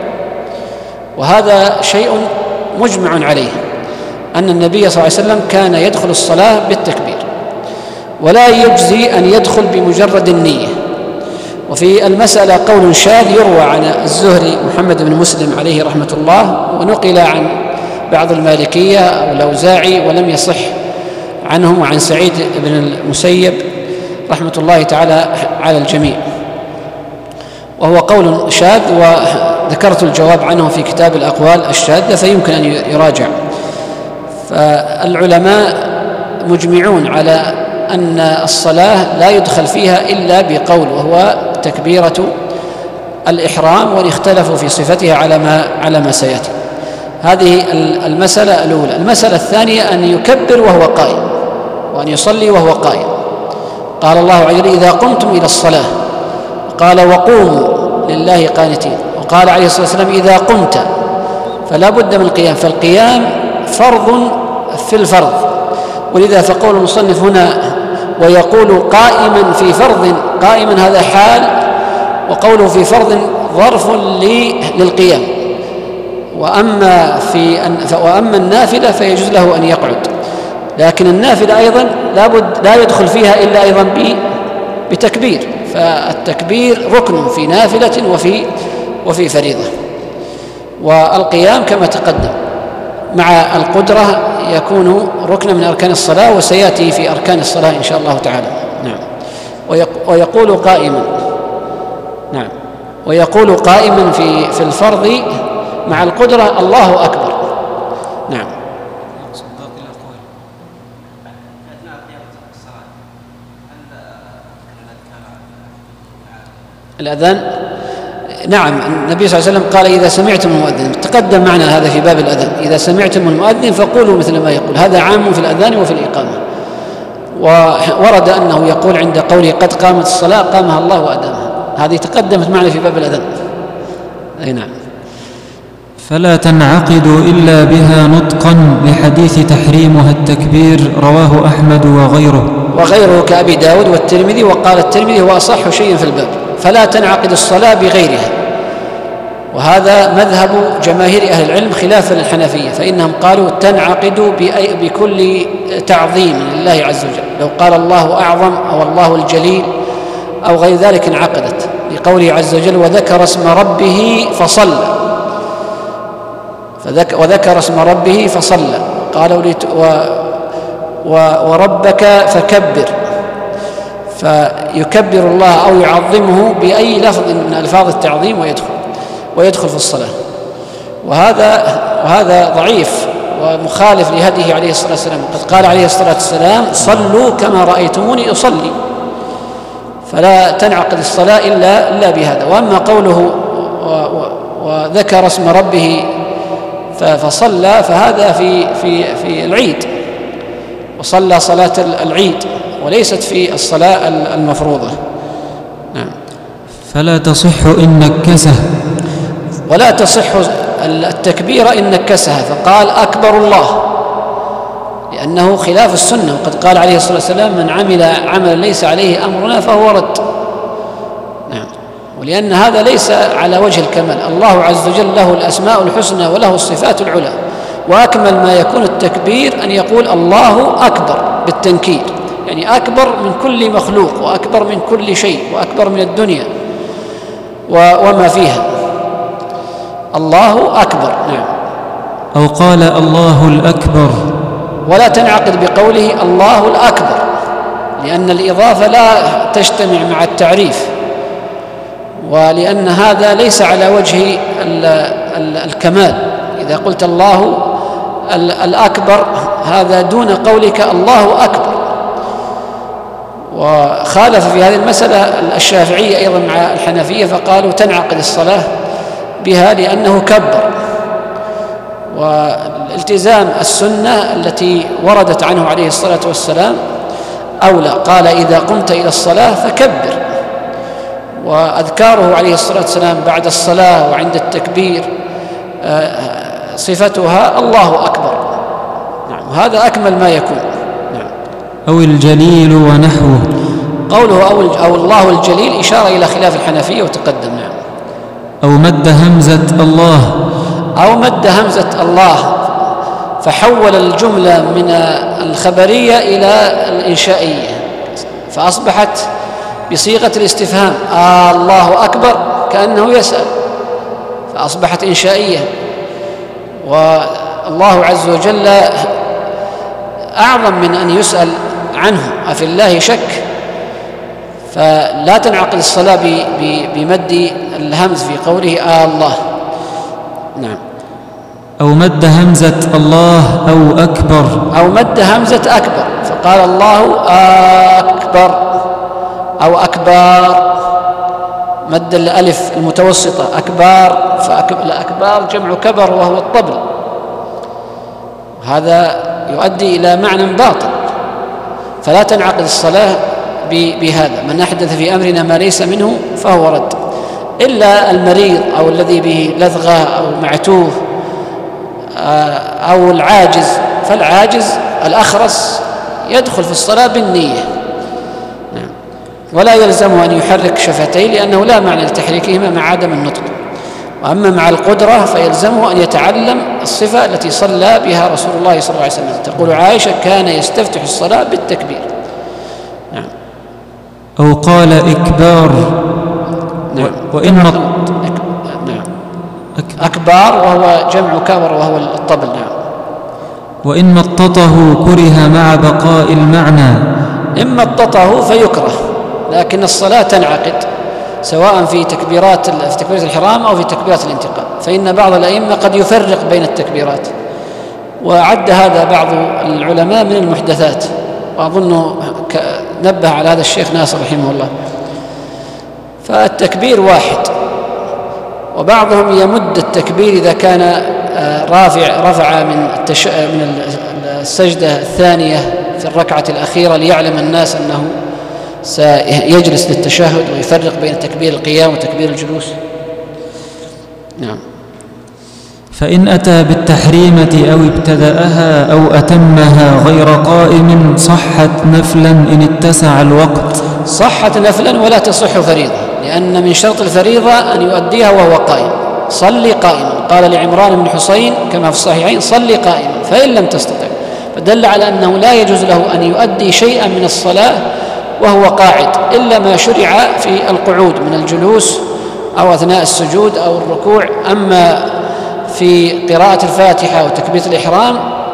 وهذا شيء مجمع عليه، أن النبي صلى الله عليه وسلم كان يدخل الصلاة بالتكبير، ولا يجزي أن يدخل بمجرد النية. وفي المسألة قول شاذ يروى عن الزهري محمد بن مسلم عليه رحمة الله، ونقل عن بعض المالكية أو الأوزاعي ولم يصح عنهم، وعن سعيد بن المسيب رحمة الله تعالى على الجميع، وهو قول شاذ، وذكرت الجواب عنه في كتاب الأقوال الشاذة فيمكن أن يراجع. فالعلماء مجمعون على أن الصلاة لا يدخل فيها إلا بقول، وهو تكبيرة الإحرام، وإن اختلفوا في صفتها على ما على ما سيأتي. هذه المسألة الأولى. المسألة الثانية أن يكبر وهو قائم، وأن يصلي وهو قائم. قال الله عز وجل إذا قمتم إلى الصلاة، قال وقوموا لله قانتين. وقال عليه الصلاة والسلام إذا قمت، فلا بد من القيام، فالقيام فرض في الفرض. ولذا فقول المصنف هنا ويقول قائما في فرض، قائما هذا حال، وقوله في فرض ظرف للقيام. وأما في وأما النافلة فيجوز له أن يقعد، لكن النافلة أيضا لابد لا يدخل فيها إلا أيضا بتكبير، فالتكبير ركن في نافلة وفي وفي فريضة. والقيام كما تقدم مع القدرة يكون ركنا من أركان الصلاة، وسيأتي في أركان الصلاة إن شاء الله تعالى. نعم. ويقول قائما، نعم، ويقول قائما في في الفرض مع القدرة الله أكبر. نعم. الأذان، نعم، النبي صلى الله عليه وسلم قال إذا سمعتم المؤذن، تقدم معنا هذا في باب الأذان، إذا سمعتم المؤذن فقولوا مثل ما يقول. هذا عام في الأذان وفي الإقامة. وورد أنه يقول عند قوله قد قامت الصلاة قامها الله وأدامها، هذه تقدمت معنا في باب الأذان. أي نعم. فلا تنعقد إلا بها نطقا، لحديث تحريمها التكبير، رواه أحمد وغيره وغيره كأبي داود والترمذي. وقال الترمذي هو أصح شيء في الباب، فلا تنعقد الصلاة بغيرها. وهذا مذهب جماهير أهل العلم خلافا للحنفية، فإنهم قالوا تنعقد بكل تعظيم لله عز وجل، لو قال الله أعظم أو الله الجليل أو غير ذلك انعقدت، لقوله عز وجل وذكر اسم ربه فصلى، وذكر اسم ربه فصلى. قالوا وربك فكبر، فيكبر الله أو يعظمه بأي لفظ من ألفاظ التعظيم ويدخل ويدخل في الصلاة. وهذا وهذا ضعيف ومخالف لهديه عليه الصلاة والسلام. قد قال عليه الصلاة والسلام: صلوا كما رأيتموني أصلي. فلا تنعقد الصلاة إلا إلا بهذا. وأما قوله وذكر اسم ربه فصلى، فهذا في في في العيد، وصلى صلاة العيد وليست في الصلاة المفروضة. نعم. فلا تصح إن نكسه، ولا تصح التكبير إن نكسها، فقال أكبر الله، لأنه خلاف السنة. وقد قال عليه الصلاة والسلام: من عمل عملا ليس عليه أمرنا فهو رد. نعم. ولأن هذا ليس على وجه الكمال. الله عز وجل له الأسماء الحسنى وله الصفات العلى، وأكمل ما يكون التكبير أن يقول الله أكبر بالتنكير، يعني أكبر من كل مخلوق، وأكبر من كل شيء، وأكبر من الدنيا وما فيها. الله أكبر. نعم. أو قال الله الأكبر. ولا تنعقد بقوله الله الأكبر، لأن الإضافة لا تجتمع مع التعريف، ولأن هذا ليس على وجه الكمال. إذا قلت الله الأكبر هذا دون قولك الله أكبر. وخالف في هذه المسألة الشافعية أيضا مع الحنفية، فقالوا تنعقد الصلاة بها لأنه كبر. والالتزام السنة التي وردت عنه عليه الصلاة والسلام أولى. قال: إذا قمت إلى الصلاة فكبر. وأذكاره عليه الصلاة والسلام بعد الصلاة وعند التكبير صفتها الله أكبر. نعم. وهذا أكمل ما يكون. نعم. أو الجليل ونحوه. قوله أو, أو الله الجليل إشارة إلى خلاف الحنفية وتقدم. نعم. أو مد همزة الله. أو مد همزة الله، فحول الجملة من الخبرية إلى الإنشائية، فأصبحت بصيغة الاستفهام: آه الله أكبر، كأنه يسأل، فأصبحت إنشائية. والله عز وجل أعظم من أن يسأل عنه، أفي الله شك؟ فلا تنعقد الصلاة بمد الهمز في قوله آه الله. نعم. أو مد همزة الله أو أكبر. أو مد همزة أكبر، فقال الله أكبر أو أكبر، مد الألف المتوسطة أكبر، فالأكبر جمع كبر وهو الطبل. هذا يؤدي إلى معنى باطل، فلا تنعقد الصلاة بهذا. من أحدث في أمرنا ما ليس منه فهو رد، إلا المريض أو الذي به لذغة أو معتوه أو العاجز، فالعاجز الأخرس يدخل في الصلاة بالنية. نعم. ولا يلزمه أن يحرك شفتيه، لأنه لا معنى لتحريكهما مع عدم النطق. وأما مع القدرة فيلزمه أن يتعلم الصفة التي صلى بها رسول الله صلى الله عليه وسلم. تقول عائشة: كان يستفتح الصلاة بالتكبير. نعم. أو قال إكبار. نعم. وإن نعم. أكبار وهو جمع كبر وهو الطبل. نعم. وإن مططه كره مع بقاء المعنى. إن مططه فيكره، لكن الصلاة تنعقد سواء في تكبيرات في تكبيرة الإحرام أو في تكبيرات الانتقال. فإن بعض الأئمة قد يفرق بين التكبيرات، وعد هذا بعض العلماء من المحدثات، وأظن نبه على هذا الشيخ ناصر رحمه الله. فالتكبير واحد، وبعضهم يمد التكبير إذا كان رافع رفع من التش... من السجدة الثانية في الركعة الأخيرة، ليعلم الناس أنه سيجلس للتشهد، ويفرق بين تكبير القيام وتكبير الجلوس. نعم. فإن أتى بالتحريمة أو ابتدأها أو أتمها غير قائم صحت نفلا إن اتسع الوقت. صحت نفلا ولا تصح فريضة، لأن من شرط الفريضة أن يؤديها وهو قائم. صلي قائما، قال لعمران بن حسين كما في الصحيحين: صلي قائما فإن لم تستطع. فدل على أنه لا يجوز له أن يؤدي شيئا من الصلاة وهو قاعد، إلا ما شرع في القعود من الجلوس أو أثناء السجود أو الركوع. أما في قراءة الفاتحة وتكبيرة الإحرام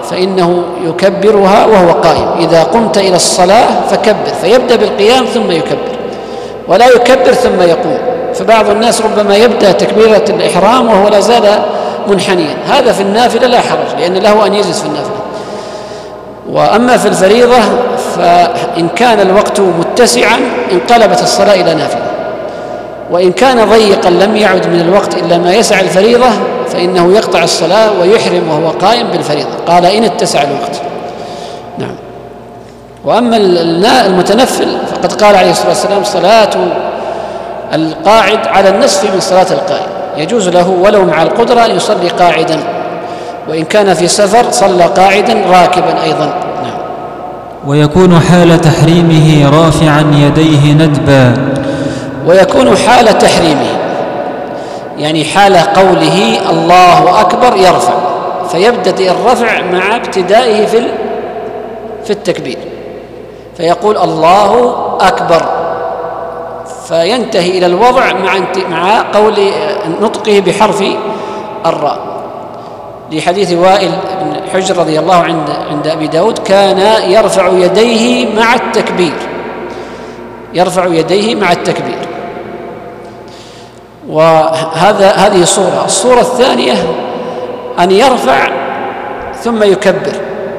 فإنه يكبرها وهو قائم. إذا قمت إلى الصلاة فكبر، فيبدأ بالقيام ثم يكبر، ولا يكبر ثم يقوم. فبعض الناس ربما يبدأ تكبيرة الإحرام وهو لا زال منحنيا، هذا في النافلة لا حرج، لأن له أن يجلس في النافلة. وأما في الفريضة فإن كان الوقت متسعا انقلبت الصلاة إلى نافلة، وإن كان ضيقا لم يعد من الوقت إلا ما يسع الفريضة فإنه يقطع الصلاة ويحرم وهو قائم بالفريضة، قال إن اتسع الوقت. نعم. وأما المتنفل فقد قال عليه الصلاة والسلام: صلاة القاعد على النصف من صلاة القائم، يجوز له ولو مع القدرة أن يصلي قاعدا، وإن كان في سفر صلى قاعدا راكبا أيضا. نعم. ويكون حال تحريمه رافعا يديه ندبا. ويكون حال تحريمه يعني حال قوله الله أكبر يرفع، فيبدأ الرفع مع ابتدائه في في التكبير، فيقول الله أكبر، فينتهي إلى الوضع مع مع قول نطقه بحرف الراء، لحديث وائل بن حجر رضي الله عنه عند أبي داود: كان يرفع يديه مع التكبير، يرفع يديه مع التكبير. وهذا هذه صورة. الصورة الثانية أن يرفع ثم يكبر،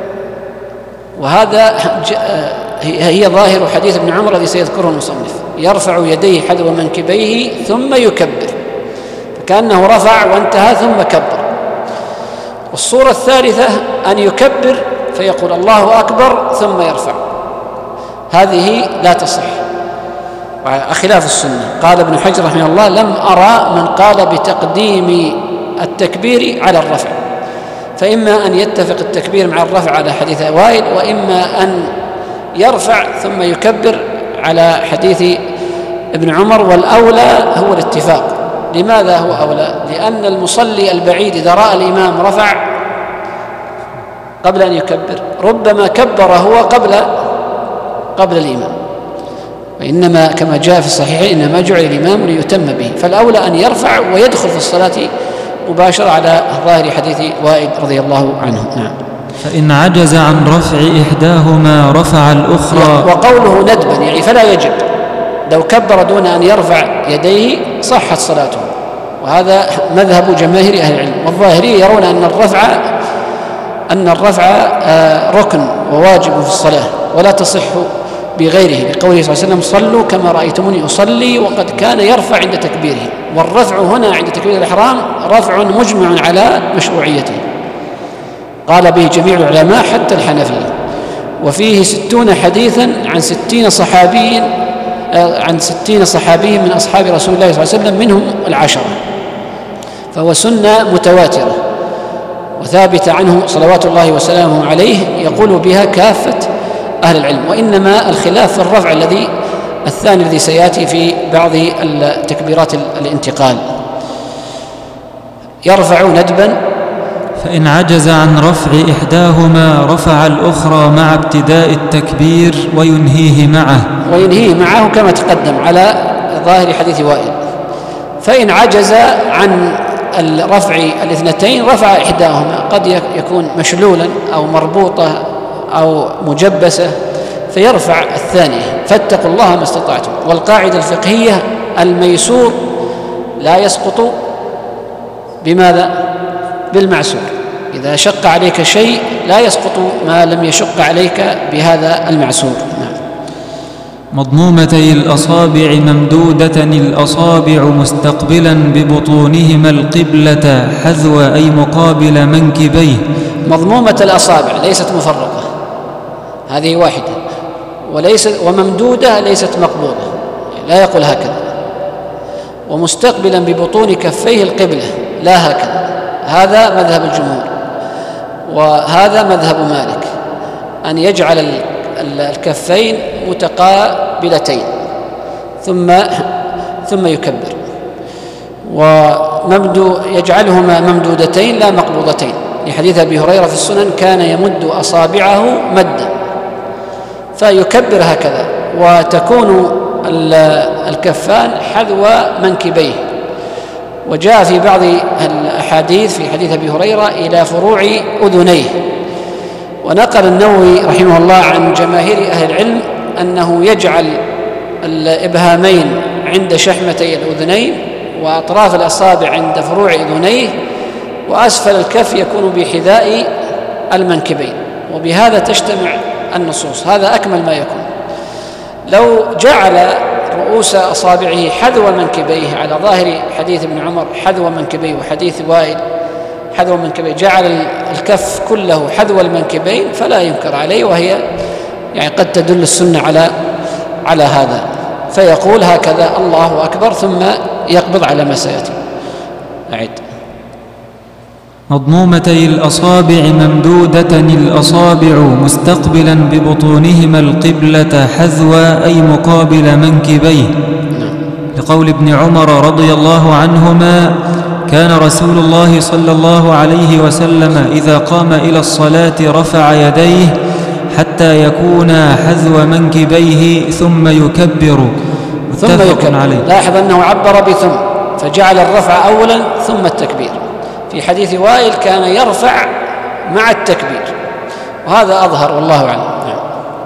وهذا هي ظاهر حديث ابن عمر الذي سيذكره المصنف: يرفع يديه حذو منكبيه ثم يكبر، فكأنه رفع وانتهى ثم كبر. والصورة الثالثة أن يكبر فيقول الله أكبر ثم يرفع، هذه لا تصح، خلاف السنة. قال ابن حجر رحمه الله: لم أرى من قال بتقديم التكبير على الرفع، فإما أن يتفق التكبير مع الرفع على حديث وائل، وإما أن يرفع ثم يكبر على حديث ابن عمر، والأولى هو الاتفاق. لماذا هو أولى؟ لأن المصلي البعيد إذا رأى الإمام رفع قبل أن يكبر ربما كبر هو قبل قبل الإمام، وإنما كما جاء في الصحيحين إنما جعل الإمام ليتم به، فالأولى أن يرفع ويدخل في الصلاة مباشرة على ظاهر حديث وائل رضي الله عنه. نعم. فإن عجز عن رفع إحداهما رفع الأخرى. وقوله ندبا يعني فلا يجب، لو كبر دون أن يرفع يديه صحت صلاته، وهذا مذهب جماهير أهل العلم. والظاهرية يرون أن الرفع أن الرفع ركن وواجب في الصلاة ولا تصح بغيره، لقوله صلى الله عليه وسلم: صلوا كما رأيتموني أصلي، وقد كان يرفع عند تكبيره. والرفع هنا عند تكبير الإحرام رفع مجمع على مشروعيته، قال به جميع العلماء حتى الحنفية. وفيه ستون حديثا عن ستين صحابي عن ستين صحابي من أصحاب رسول الله صلى الله عليه وسلم، منهم العشرة، فهو سنة متواترة وثابتة عنه صلوات الله وسلامه عليه، يقول بها كافة أهل العلم. وإنما الخلاف في الرفع الذي الثاني الذي سيأتي في بعض التكبيرات الانتقال. يرفع ندبا. فإن عجز عن رفع إحداهما رفع الأخرى مع ابتداء التكبير وينهيه معه وينهيه معه كما تقدم على ظاهر حديث وائل. فإن عجز عن الرفع الاثنتين رفع إحداهما، قد يكون مشلولا أو مربوطة أو مجبسة فيرفع الثانية، فاتقوا الله ما استطعتم. والقاعدة الفقهية: الميسور لا يسقط بماذا؟ بالمعسور. إذا شق عليك شيء لا يسقط ما لم يشق عليك بهذا المعسور. نعم. مضمومتي الأصابع ممدودة الأصابع مستقبلا ببطونهما القبلة حذو أي مقابل منكبيه. مضمومة الأصابع ليست مفرقة، هذه واحدة، وليست وممدودة ليست مقبوضة، لا يقول هكذا. ومستقبلا ببطون كفيه القبلة لا هكذا، هذا مذهب الجمهور، وهذا مذهب مالك، أن يجعل الكفين متقابلتين ثم ثم يكبر، وممدو يجعلهما ممدودتين لا مقبوضتين، لحديث أبي هريرة في السنن: كان يمد أصابعه مدا، فيكبر هكذا، وتكون الكفان حذو منكبيه. وجاء في بعض الأحاديث في حديث أبي هريرة إلى فروع أذنيه، ونقل النووي رحمه الله عن جماهير أهل العلم أنه يجعل الإبهامين عند شحمتي الأذنين، وأطراف الأصابع عند فروع أذنيه، وأسفل الكف يكون بحذاء المنكبين، وبهذا تجتمع النصوص. هذا أكمل ما يكون. لو جعل رؤوس أصابعه حذو منكبيه على ظاهر حديث ابن عمر حذو منكبيه وحديث وائل حذو منكبيه، جعل الكف كله حذو المنكبين فلا ينكر عليه، وهي يعني قد تدل السنة على على هذا. فيقول هكذا الله أكبر ثم يقبض على ما سيأتي. أعد. مضمومتي الأصابع ممدودة الأصابع مستقبلا ببطونهما القبلة حذوا أي مقابل منكبيه، لقول ابن عمر رضي الله عنهما: كان رسول الله صلى الله عليه وسلم إذا قام إلى الصلاة رفع يديه حتى يكونا حذو منكبيه ثم يكبر. ثم يكبر عليه. لاحظ أنه عبر بثم، فجعل الرفع أولا ثم التكبير. في حديث وائل كان يرفع مع التكبير، وهذا أظهر والله أعلم. نعم.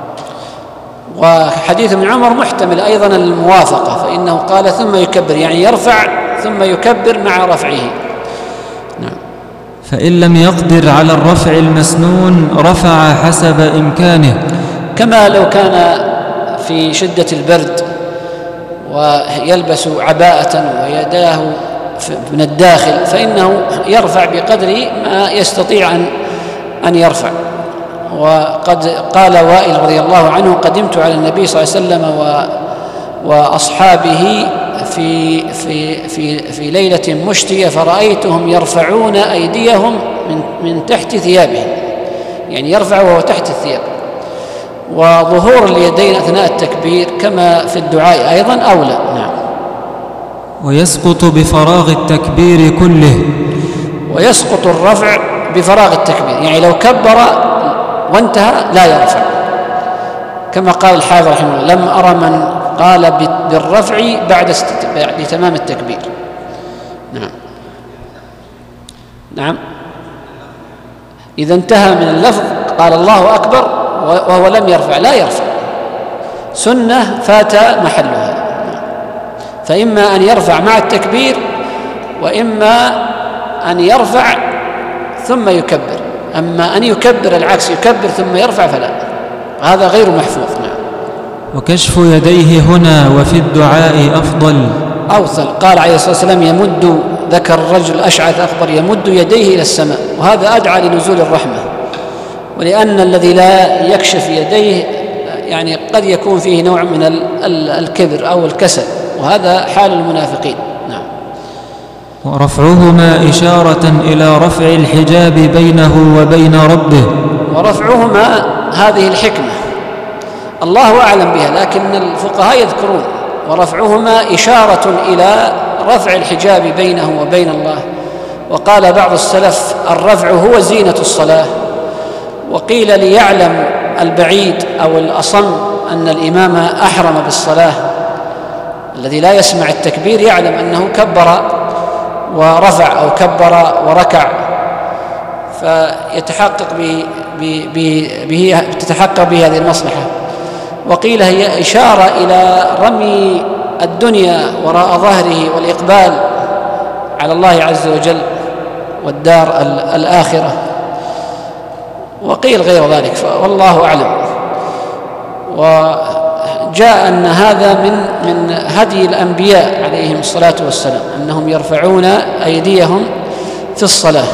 وحديث ابن عمر محتمل أيضا الموافقة، فإنه قال ثم يكبر، يعني يرفع ثم يكبر مع رفعه. نعم. فإن لم يقدر على الرفع المسنون رفع حسب إمكانه، كما لو كان في شدة البرد ويلبس عباءة ويداه من الداخل، فإنه يرفع بقدر ما يستطيع أن أن يرفع. وقد قال وائل رضي الله عنه: قدمت على النبي صلى الله عليه وسلم وأصحابه في في في في ليلة مشتية فرأيتهم يرفعون أيديهم من من تحت ثيابهم، يعني يرفع وهو تحت الثياب. وظهور اليدين أثناء التكبير كما في الدعاء أيضا أولى. نعم. ويسقط بفراغ التكبير كله. ويسقط الرفع بفراغ التكبير، يعني لو كبر وانتهى لا يرفع، كما قال الحافظ رحمه الله: لم أرى من قال بالرفع بعد بعد تمام التكبير. نعم. نعم. إذا انتهى من اللفظ قال الله أكبر وهو لم يرفع لا يرفع، سنة فات محلها. فإما أن يرفع مع التكبير، وإما أن يرفع ثم يكبر. أما أن يكبر العكس، يكبر ثم يرفع، فلا، هذا غير محفوظ. نعم. وكشف يديه هنا وفي الدعاء أفضل أوصل. قال عليه الصلاة والسلام: يمد، ذكر الرجل أشعث أخضر يمد يديه إلى السماء، وهذا أدعى لنزول الرحمة. ولأن الذي لا يكشف يديه يعني قد يكون فيه نوع من الكبر أو الكسل، وهذا حال المنافقين. نعم. ورفعهما إشارة إلى رفع الحجاب بينه وبين ربه. ورفعهما هذه الحكمة الله أعلم بها، لكن الفقهاء يذكرون ورفعهما إشارة إلى رفع الحجاب بينه وبين الله. وقال بعض السلف: الرفع هو زينة الصلاة. وقيل ليعلم البعيد أو الأصم أن الإمام أحرم بالصلاة، الذي لا يسمع التكبير يعلم أنه كبر ورفع أو كبر وركع، فيتحقق به تتحقق به هذه المصلحة. وقيل هي إشارة إلى رمي الدنيا وراء ظهره والإقبال على الله عز وجل والدار الآخرة. وقيل غير ذلك، والله أعلم. وجاء أن هذا من من هدي الأنبياء عليهم الصلاة والسلام، أنهم يرفعون أيديهم في الصلاة.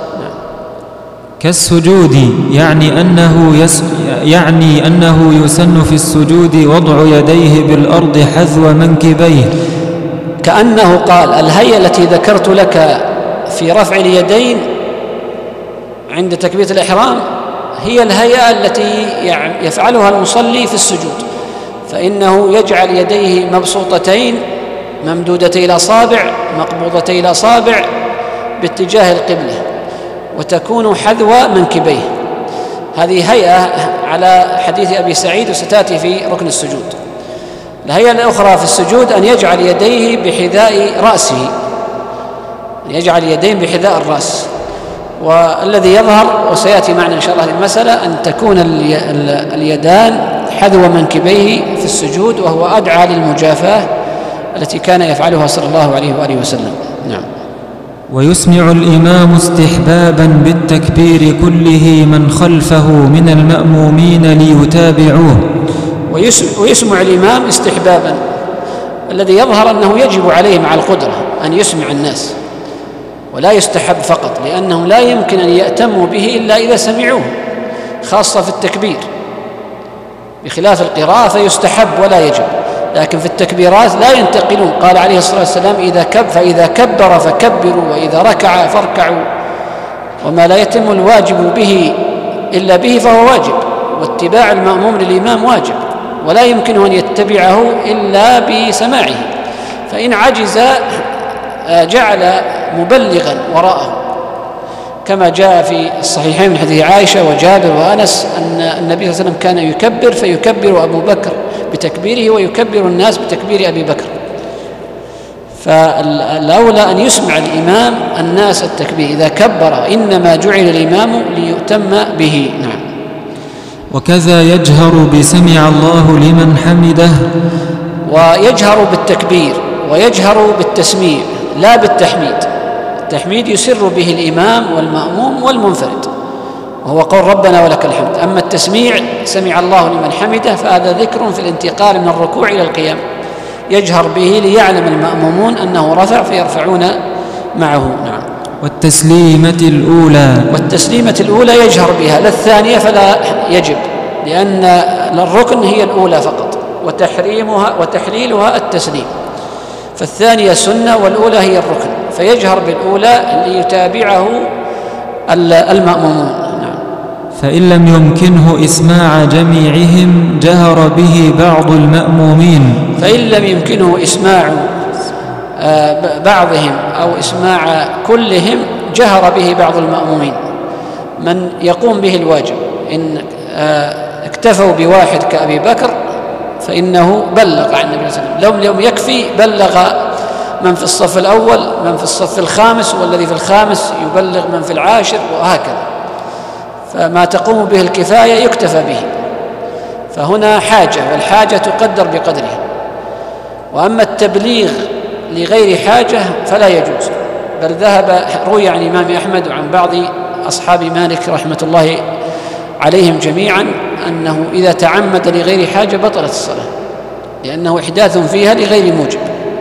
كالسجود، يعني أنه يس يعني أنه يسن في السجود وضع يديه بالأرض حذو منكبيه، كأنه قال: الهيئة التي ذكرت لك في رفع اليدين عند تكبيرة الإحرام هي الهيئة التي يفعلها المصلي في السجود، فإنه يجعل يديه مبسوطتين ممدودتي الأصابع مقبوضتي الأصابع باتجاه القبلة، وتكون حذو منكبيه. هذه هيئة على حديث أبي سعيد وستأتي في ركن السجود. الهيئة الأخرى في السجود أن يجعل يديه بحذاء رأسه، أن يجعل يديه بحذاء الرأس. والذي يظهر وسيأتي معنا إن شاء الله هذه المسألة أن تكون اليدان حذو منكبيه في السجود، وهو أدعى للمجافاة التي كان يفعلها صلى الله عليه وآله وسلم. نعم. ويسمع الإمام استحبابا بالتكبير كله من خلفه من المأمومين ليتابعوه. ويسمع الإمام استحبابا، الذي يظهر أنه يجب عليه مع القدرة أن يسمع الناس، ولا يستحب فقط، لأنهم لا يمكن أن يأتموا به إلا إذا سمعوه، خاصة في التكبير، بخلاف القراءة فيستحب ولا يجب. لكن في التكبيرات لا ينتقلون. قال عليه الصلاة والسلام إذا كب فإذا كبر فكبروا، وإذا ركع فاركعوا. وما لا يتم الواجب به إلا به فهو واجب، واتباع المأموم للإمام واجب، ولا يمكن أن يتبعه إلا بسماعه. فإن عجز جعل مبلغا وراءه، كما جاء في الصحيحين من حديث عائشة وجابر وأنس أن النبي صلى الله عليه وسلم كان يكبر فيكبر أبو بكر بتكبيره ويكبر الناس بتكبير أبي بكر. فالأولى أن يسمع الإمام الناس التكبير إذا كبر، إنما جعل الإمام ليؤتم به. نعم. وكذا يجهر بسمع الله لمن حمده، ويجهر بالتكبير ويجهر بالتسميع لا بالتحميد. التحميد يسر به الإمام والمأموم والمنفرد، وهو قول ربنا ولك الحمد. أما التسميع سمع الله لمن حمده فهذا ذكر في الانتقال من الركوع إلى القيام، يجهر به ليعلم المأمومون أنه رفع فيرفعون معه. نعم. والتسليمة الأولى والتسليمة الأولى يجهر بها، لا الثانية فلا يجب، لأن الركن هي الأولى فقط، وتحريمها وتحليلها التسليم، فالثانية سنة والأولى هي الركن، فيجهر بالأولى ليتابعه المأمومون. نعم. فإن لم يمكنه إسماع جميعهم جهر به بعض المأمومين. فإن لم يمكنه إسماع بعضهم أو إسماع كلهم جهر به بعض المأمومين، من يقوم به الواجب. إن اكتفوا بواحد كأبي بكر فإنه بلغ عن النبي صلى الله عليه وسلم، لو لم يكفي بلغ من في الصف الأول، من في الصف الخامس، والذي في الخامس يبلغ من في العاشر، وهكذا. فما تقوم به الكفاية يكتفى به، فهنا حاجة، والحاجة تقدر بقدرها. وأما التبليغ لغير حاجة فلا يجوز، بل ذهب روي عن الإمام أحمد وعن بعض أصحاب مالك رحمة الله عليهم جميعا أنه إذا تعمد لغير حاجة بطلت الصلاة، لأنه إحداث فيها لغير موجب،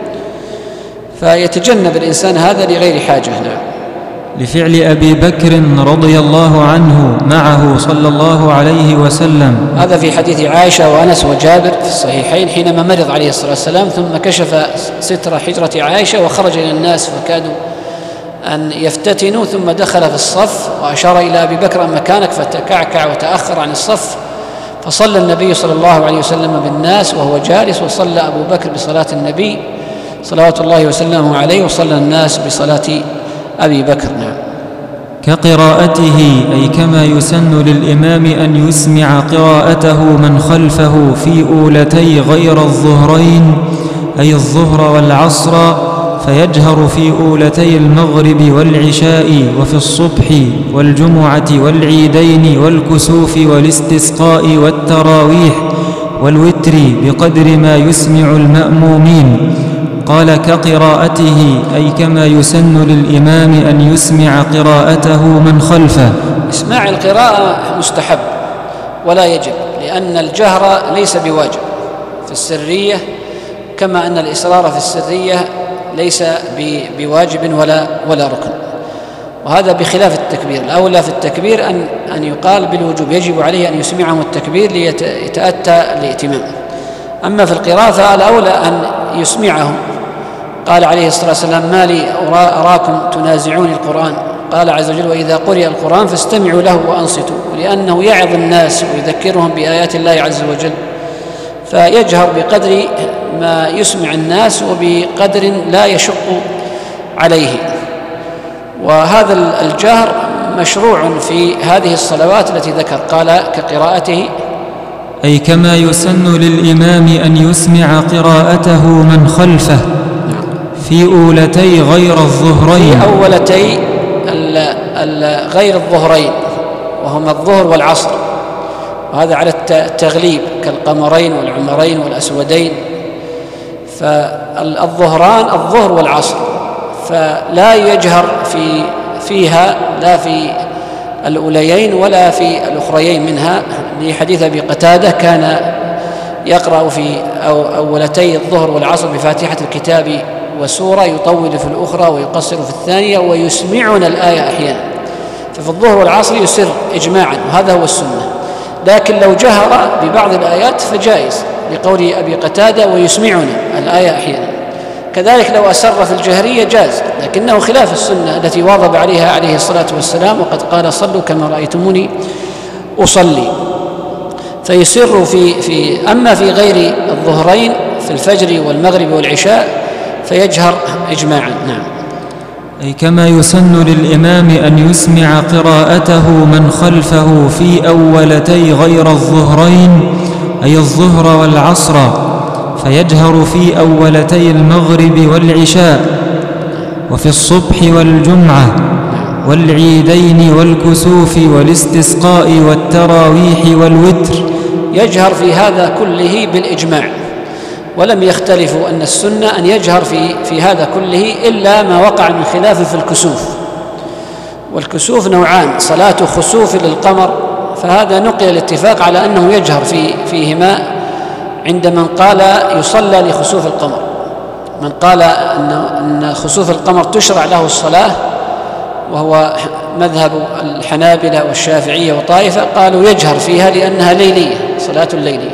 فيتجنب الإنسان هذا لغير حاجة. نعم. لفعل أبي بكر رضي الله عنه معه صلى الله عليه وسلم. هذا في حديث عائشة وأنس وجابر في الصحيحين، حينما مرض عليه الصلاة والسلام ثم كشف ستر حجرة عائشة وخرج إلى الناس فكادوا أن يفتتنوا، ثم دخل في الصف وأشار إلى أبي بكر مكانك، فتكعكع وتأخر عن الصف، فصلى النبي صلى الله عليه وسلم بالناس وهو جالس، وصلى أبو بكر بصلاة النبي صلوات الله وسلامه عليه، وصلى الناس بصلاة أبي بكر. نعم. كقراءته، أي كما يسن للإمام أن يسمع قراءته من خلفه في أولتي غير الظهرين، أي الظهر والعصر، فيجهر في أولتي المغرب والعشاء، وفي الصبح والجمعة والعيدين والكسوف والاستسقاء والتراويح والوتر بقدر ما يسمع المأمومين. قال كقراءته، أي كما يسن للإمام أن يسمع قراءته من خلفه. إسماع القراءة مستحب ولا يجب، لأن الجهر ليس بواجب في السرية، كما أن الإصرار في السرية ليس بواجب ولا ولا ركن. وهذا بخلاف التكبير، الأولى في التكبير أن أن يقال بالوجوب، يجب عليه أن يسمعهم التكبير ليتأتى الائتمام. أما في القراءة فالأولى أن يسمعهم. قال عليه الصلاة والسلام ما لي أراكم تنازعون القرآن، قال عز وجل وإذا قرئ القرآن فاستمعوا له وأنصتوا، لأنه يعظ الناس ويذكرهم بآيات الله عز وجل، فيجهر بقدر ما يسمع الناس وبقدر لا يشق عليه. وهذا الجهر مشروع في هذه الصلوات التي ذكر، قال كقراءته، أي كما يسن للإمام أن يسمع قراءته من خلفه في أولتي غير الظهرين، في أولتي غير الظهرين وهما الظهر والعصر، وهذا على التغليب كالقمرين والعمرين والأسودين، فالظهران الظهر والعصر، فلا يجهر في فيها لا في الأوليين ولا في الأخريين منها، لحديث أبي قتادة كان يقرأ في أولتي الظهر والعصر بفاتحة الكتاب وسورة، يطول في الأخرى ويقصر في الثانية ويسمعنا الآية أحيانا. ففي الظهر والعصر يسر إجماعا، وهذا هو السنة. لكن لو جهر ببعض الآيات فجائز، لقول أبي قتادة ويسمعنا الآية أحيانا. كذلك لو أسر في الجهرية جاز، لكنه خلاف السنة التي واظب عليها عليه الصلاة والسلام، وقد قال صلوا كما رأيتموني أصلي. فيسر في في أما في غير الظهرين في الفجر والمغرب والعشاء فيجهر إجماعا. نعم. أي كما يسن للإمام أن يسمع قراءته من خلفه في أولتي غير الظهرين، أي الظهر والعصر، فيجهر في أولتي المغرب والعشاء، وفي الصبح والجمعة والعيدين والكسوف والاستسقاء والتراويح والوتر. يجهر في هذا كله بالإجماع، ولم يختلفوا أن السنة أن يجهر في في هذا كله إلا ما وقع من خلاف في الكسوف. والكسوف نوعان: صلاة خسوف للقمر، فهذا نقل الاتفاق على أنه يجهر في فيهما عند من قال يصلى لخسوف القمر. من قال أن خسوف القمر تشرع له الصلاة، وهو مذهب الحنابلة والشافعية وطائفة، قالوا يجهر فيها لأنها ليلية، صلاة الليلية.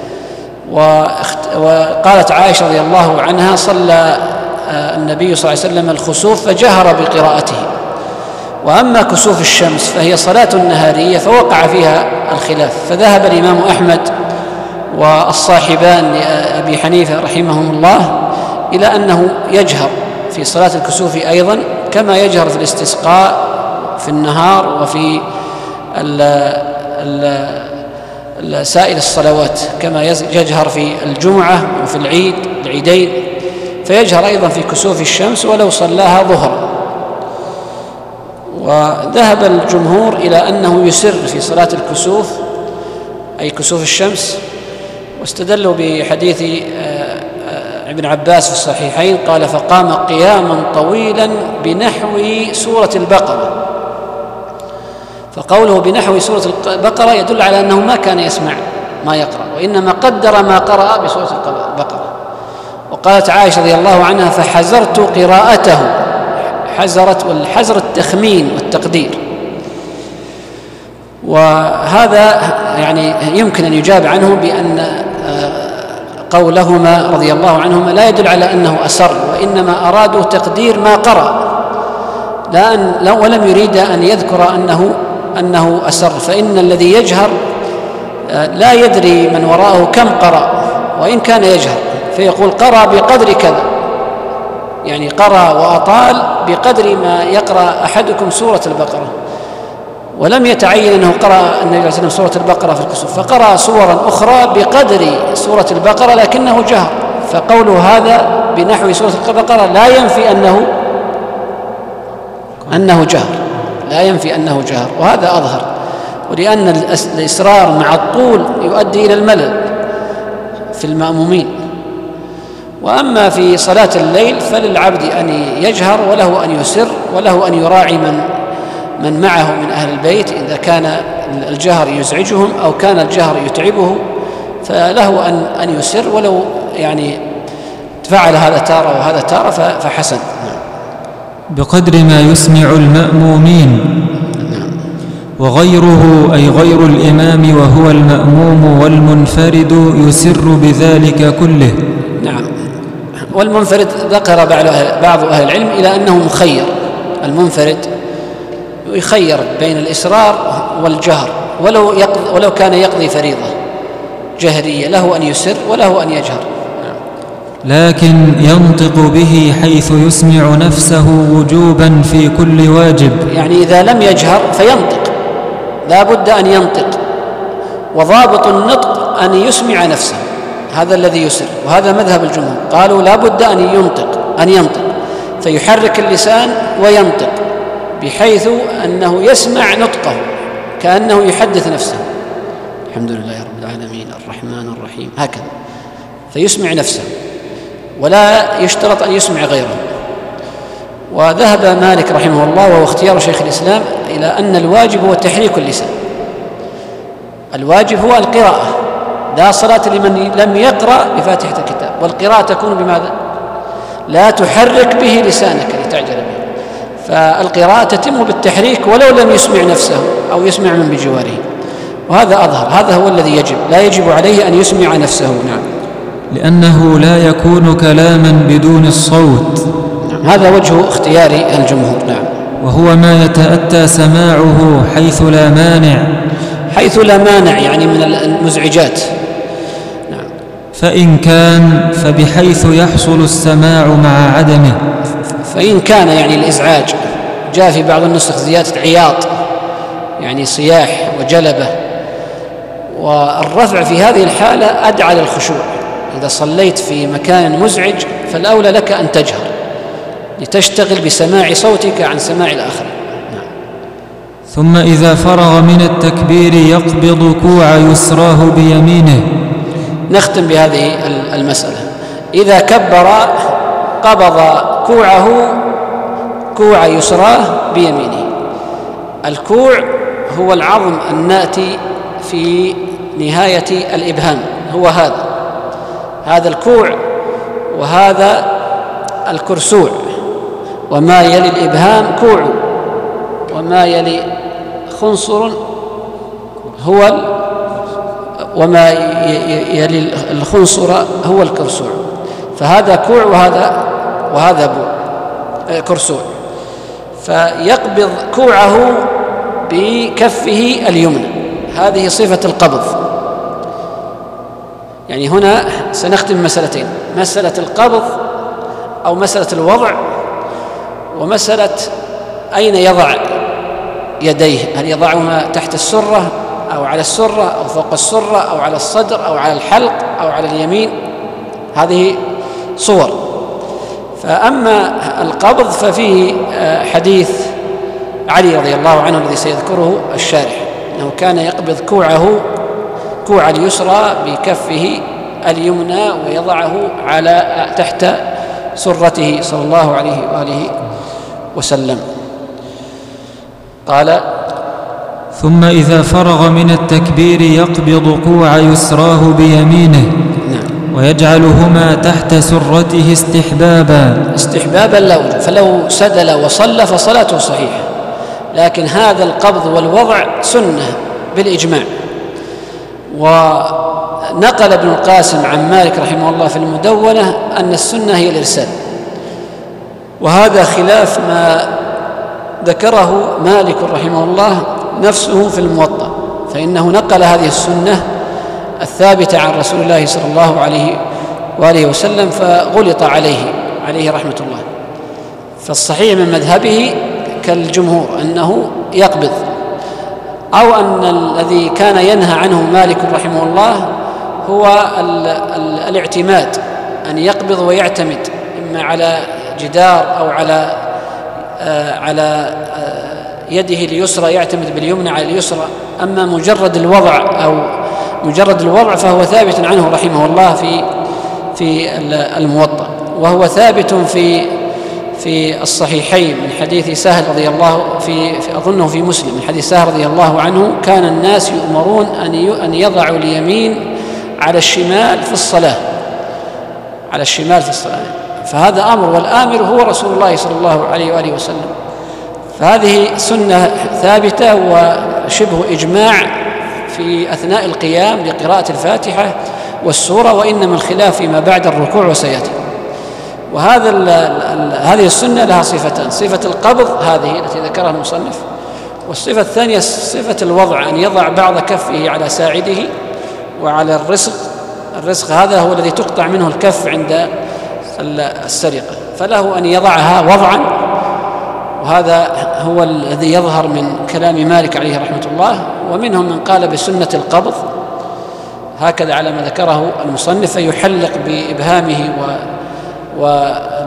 وقالت عائشة رضي الله عنها: صلى النبي صلى الله عليه وسلم الخسوف فجهر بقراءته. وأما كسوف الشمس فهي صلاة نهارية فوقع فيها الخلاف، فذهب الإمام أحمد والصاحبان لأبي حنيفة رحمهم الله إلى أنه يجهر في صلاة الكسوف أيضا، كما يجهر في الاستسقاء في النهار وفي ال ال سائر الصلوات، كما يجهر في الجمعة وفي العيد العيدين، فيجهر أيضا في كسوف الشمس ولو صلاها ظهرا. وذهب الجمهور إلى أنه يسر في صلاة الكسوف أي كسوف الشمس، واستدلوا بحديث ابن عباس في الصحيحين قال: فقام قياما طويلا بنحو سورة البقرة. فقوله بنحو سورة البقرة يدل على أنه ما كان يسمع ما يقرأ، وإنما قدر ما قرأ بسورة البقرة. وقالت عائشة رضي الله عنها: فحزرت قراءته. حزرت، والحزر التخمين والتقدير. وهذا يعني يمكن أن يجاب عنه بأن قولهما رضي الله عنهما لا يدل على أنه أسر، وإنما أرادوا تقدير ما قرأ، لا أن ولم يريد أن يذكر أنه أنه أسر. فإن الذي يجهر لا يدري من وراءه كم قرأ، وإن كان يجهر فيقول قرأ بقدر كذا، يعني قرأ وأطال بقدر ما يقرأ أحدكم سورة البقرة، ولم يتعين أنه قرأ النبي صلى الله عليه وسلم سورة البقرة في الكسوف، فقرأ سورا أخرى بقدر سورة البقرة لكنه جهر. فقوله هذا بنحو سورة البقرة لا ينفي أنه أنه جهر، لا ينفي أنه جهر، وهذا أظهر. ولأن الإصرار مع الطول يؤدي إلى الملل في المأمومين. وأما في صلاة الليل فللعبد أن يجهر وله أن يسر، وله أن يراعي من من معه من أهل البيت إذا كان الجهر يزعجهم أو كان الجهر يتعبه، فله أن أن يسر، ولو يعني فعل هذا تارة وهذا تارة فحسن. بقدر ما يسمع المأمومين. وغيره أي غير الإمام وهو المأموم والمنفرد يسر بذلك كله. نعم. والمنفرد ذكر بعض أهل العلم إلى أنه مخير. المنفرد يخير بين الإسرار والجهر، ولو ولو كان يقضي فريضة جهرية له أن يسر وله أن يجهر. لكن ينطق به حيث يسمع نفسه وجوبا في كل واجب. يعني إذا لم يجهر فينطق، لا بد أن ينطق، وضابط النطق أن يسمع نفسه، هذا الذي يسر. وهذا مذهب الجمهور، قالوا لا بد أن ينطق أن ينطق فيحرك اللسان وينطق بحيث أنه يسمع نطقه كأنه يحدث نفسه، الحمد لله رب العالمين الرحمن الرحيم، هكذا، فيسمع نفسه ولا يشترط أن يسمع غيره. وذهب مالك رحمه الله وهو اختيار شيخ الإسلام إلى أن الواجب هو تحريك اللسان، الواجب هو القراءة، لا صلاة لمن لم يقرأ بفاتحة الكتاب، والقراءة تكون بماذا؟ لا تحرك به لسانك لتعجل به، فالقراءة تتم بالتحريك ولو لم يسمع نفسه أو يسمع من بجواره، وهذا أظهر، هذا هو الذي يجب، لا يجب عليه أن يسمع نفسه. نعم، لأنه لا يكون كلاما بدون الصوت. نعم، هذا وجه اختيار الجمهور. نعم، وهو ما يتأتى سماعه حيث لا مانع، حيث لا مانع يعني من المزعجات. نعم، فإن كان فبحيث يحصل السماع مع عدمه. فإن كان يعني الإزعاج، جاء في بعض النسخ زيادة عياط يعني صياح وجلبة، والرفع في هذه الحالة أدعى للخشوع. إذا صليت في مكان مزعج فالأولى لك أن تجهر لتشتغل بسماع صوتك عن سماع الآخر. نعم. ثم إذا فرغ من التكبير يقبض كوع يسراه بيمينه. نختم بهذه المسألة. إذا كبر قبض كوعه كوع يسراه بيمينه. الكوع هو العظم الناتي في نهاية الإبهام، هو هذا هذا الكوع، وهذا الكرسوع، وما يلي الإبهام كوع، وما يلي خنصر هو ال... وما يلي الخنصر هو الكرسوع، فهذا كوع وهذا وهذا بوع كرسوع. فيقبض كوعه بكفه اليمنى، هذه صفة القبض. يعني هنا سنختم مسألتين، مسألة القبض أو مسألة الوضع، ومسألة أين يضع يديه، هل يضعهما تحت السرة أو على السرة أو فوق السرة أو على الصدر أو على الحلق أو على اليمين، هذه صور. فأما القبض ففيه حديث علي رضي الله عنه الذي سيذكره الشارح، أنه كان يقبض كوعه كوع اليسرى بكفه اليمنى ويضعه على تحت سرته صلى الله عليه وآله وسلم. قال: ثم إذا فرغ من التكبير يقبض كوع يسراه بيمينه. نعم. ويجعلهما تحت سرته استحبابا استحبابا لا وجوب، فلو سدل وصلى فصلاته صحيحة، لكن هذا القبض والوضع سنة بالإجماع. ونقل ابن القاسم عن مالك رحمه الله في المدونة أن السنة هي الإرسال، وهذا خلاف ما ذكره مالك رحمه الله نفسه في الموطأ، فإنه نقل هذه السنة الثابتة عن رسول الله صلى الله عليه وآله وسلم فغلط عليه عليه رحمة الله. فالصحيح من مذهبه كالجمهور أنه يقبض، أو أن الذي كان ينهى عنه مالك رحمه الله هو ال ال الاعتماد، أن يقبض ويعتمد إما على جدار أو على آه على آه يده اليسرى يعتمد باليمنى على اليسرى. أما مجرد الوضع أو مجرد الوضع فهو ثابت عنه رحمه الله في في الموطأ، وهو ثابت في في الصحيحين من حديث سهل رضي الله في, في أظنه في مسلم، من حديث سهل رضي الله عنه: كان الناس يؤمرون أن أن يضعوا اليمين على الشمال في الصلاة على الشمال في الصلاة فهذا أمر، والآمر هو رسول الله صلى الله عليه وآله وسلم. فهذه سنة ثابتة وشبه إجماع في أثناء القيام لقراءة الفاتحة والسورة، وإنما الخلاف فيما بعد الركوع وسيأتي. وهذا ال ال هذه السنة لها صفتان: صفة القبض هذه التي ذكرها المصنف، والصفة الثانية صفة الوضع، أن يضع بعض كفه على ساعده وعلى الرسغ. الرسغ هذا هو الذي تقطع منه الكف عند السرقة، فله أن يضعها وضعا، وهذا هو الذي يظهر من كلام مالك عليه رحمة الله. ومنهم من قال بسنة القبض هكذا على ما ذكره المصنف، فيحلق بإبهامه و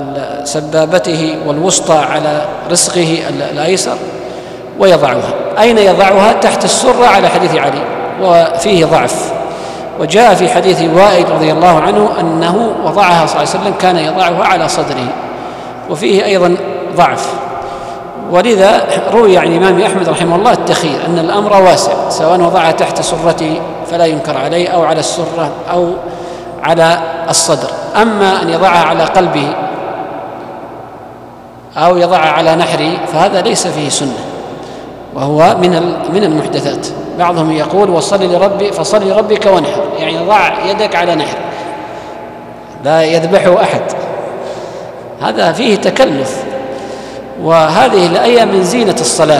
سبابته والوسطى على رسغه الأيسر ويضعها. أين يضعها؟ تحت السرة على حديث علي، وفيه ضعف. وجاء في حديث وائل رضي الله عنه أنه وضعها صلى الله عليه وسلم كان يضعها على صدره، وفيه أيضا ضعف. ولذا روي عن الإمام أحمد رحمه الله التخيير، أن الأمر واسع، سواء وضعها تحت سرته فلا ينكر عليه، أو على السرة، أو على الصدر. أما أن يضعها على قلبه أو يضعها على نحره فهذا ليس فيه سنة، وهو من من المحدثات. بعضهم يقول وصل لربي فصل لربك وانحر، يعني ضع يدك على نحر لا يذبحه أحد، هذا فيه تكلف. وهذه الآية من زينة الصلاة،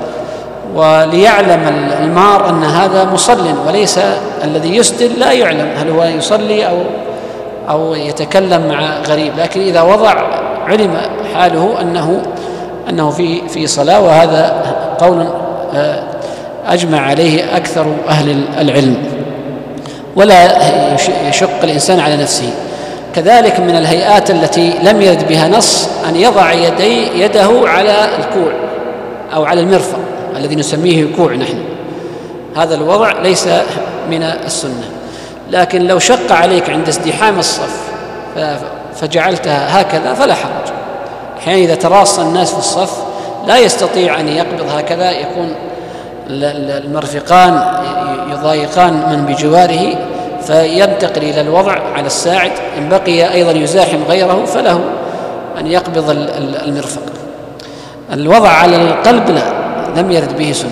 وليعلم المار أن هذا مصل، وليس الذي يسدل لا يعلم هل هو يصلي أو أو يتكلم مع غريب، لكن إذا وضع علم حاله أنه أنه في في صلاة. وهذا قول أجمع عليه أكثر أهل العلم، ولا يشق الإنسان على نفسه. كذلك من الهيئات التي لم يرد بها نص أن يضع يدي يده على الكوع أو على المرفق الذي نسميه كوع نحن، هذا الوضع ليس من السنة. لكن لو شق عليك عند ازدحام الصف فجعلتها هكذا فلا حرج. أحيانا إذا تراص الناس في الصف لا يستطيع أن يقبض هكذا، يكون المرفقان يضايقان من بجواره، فينتقل إلى الوضع على الساعد. إن بقي أيضا يزاحم غيره فله أن يقبض المرفق. الوضع على القلب لا، لم يرد به سنة،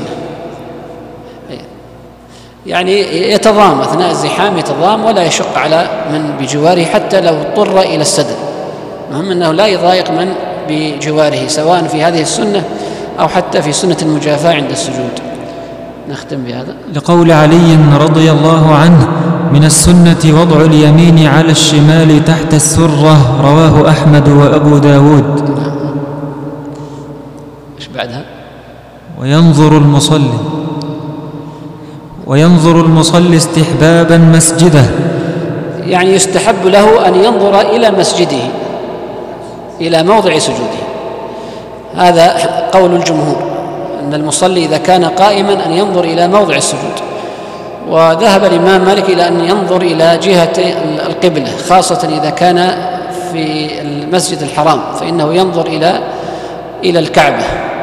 يعني يتضام أثناء الزحام، يتضام ولا يشق على من بجواره حتى لو اضطر إلى السدل، مهم أنه لا يضايق من بجواره، سواء في هذه السنة أو حتى في سنة المجافاة عند السجود. نختم بهذا. لقول علي رضي الله عنه من السنة وضع اليمين على الشمال تحت السرة، رواه أحمد وأبو داود. إيش بعدها؟ وينظر المصلي وينظر المصلي استحبابا مسجده، يعني يستحب له أن ينظر إلى مسجده، إلى موضع سجوده. هذا قول الجمهور، أن المصلي إذا كان قائما أن ينظر إلى موضع السجود. وذهب الإمام مالك إلى أن ينظر إلى جهة القبلة، خاصة إذا كان في المسجد الحرام فإنه ينظر إلى إلى الكعبة.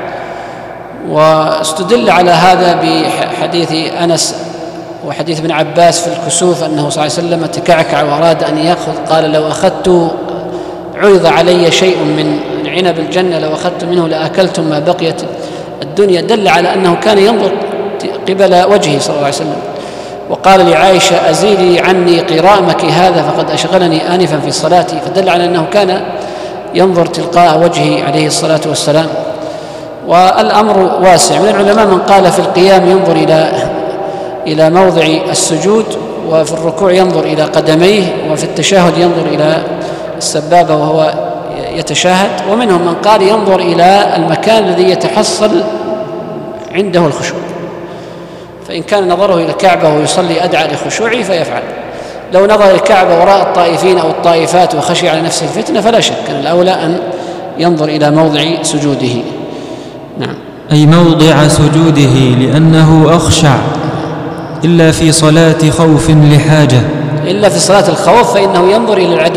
واستدل على هذا بحديث أنس وحديث ابن عباس في الكسوف أنه صلى الله عليه وسلم تكعكع وأراد أن يأخذ، قال لو أخذت عرض علي شيء من عنب الجنة لو أخذت منه لأكلتم ما بقيت الدنيا. دل على أنه كان ينظر قبل وجهه صلى الله عليه وسلم. وقال لعائشة أزيلي عني قرامك هذا فقد أشغلني آنفا في صلاتي، فدل على أنه كان ينظر تلقاء وجهه عليه الصلاة والسلام. والأمر واسع، من العلماء من قال في القيام ينظر إلى إلى موضع السجود، وفي الركوع ينظر إلى قدميه، وفي التشهد ينظر إلى السبابة وهو يتشاهد. ومنهم من قال ينظر إلى المكان الذي يتحصل عنده الخشوع، فإن كان نظره إلى الكعبة ويصلي أدعى لخشوعه فيفعل. لو نظر الكعبة وراء الطائفين أو الطائفات وخشي على نفسه الفتنة فلا شك أن الأولى أن ينظر إلى موضع سجوده. نعم. أي موضع سجوده، لأنه أخشع إلا في صلاة خوف لحاجة. إلا في صلاة الخوف فإنه ينظر إلى العدو،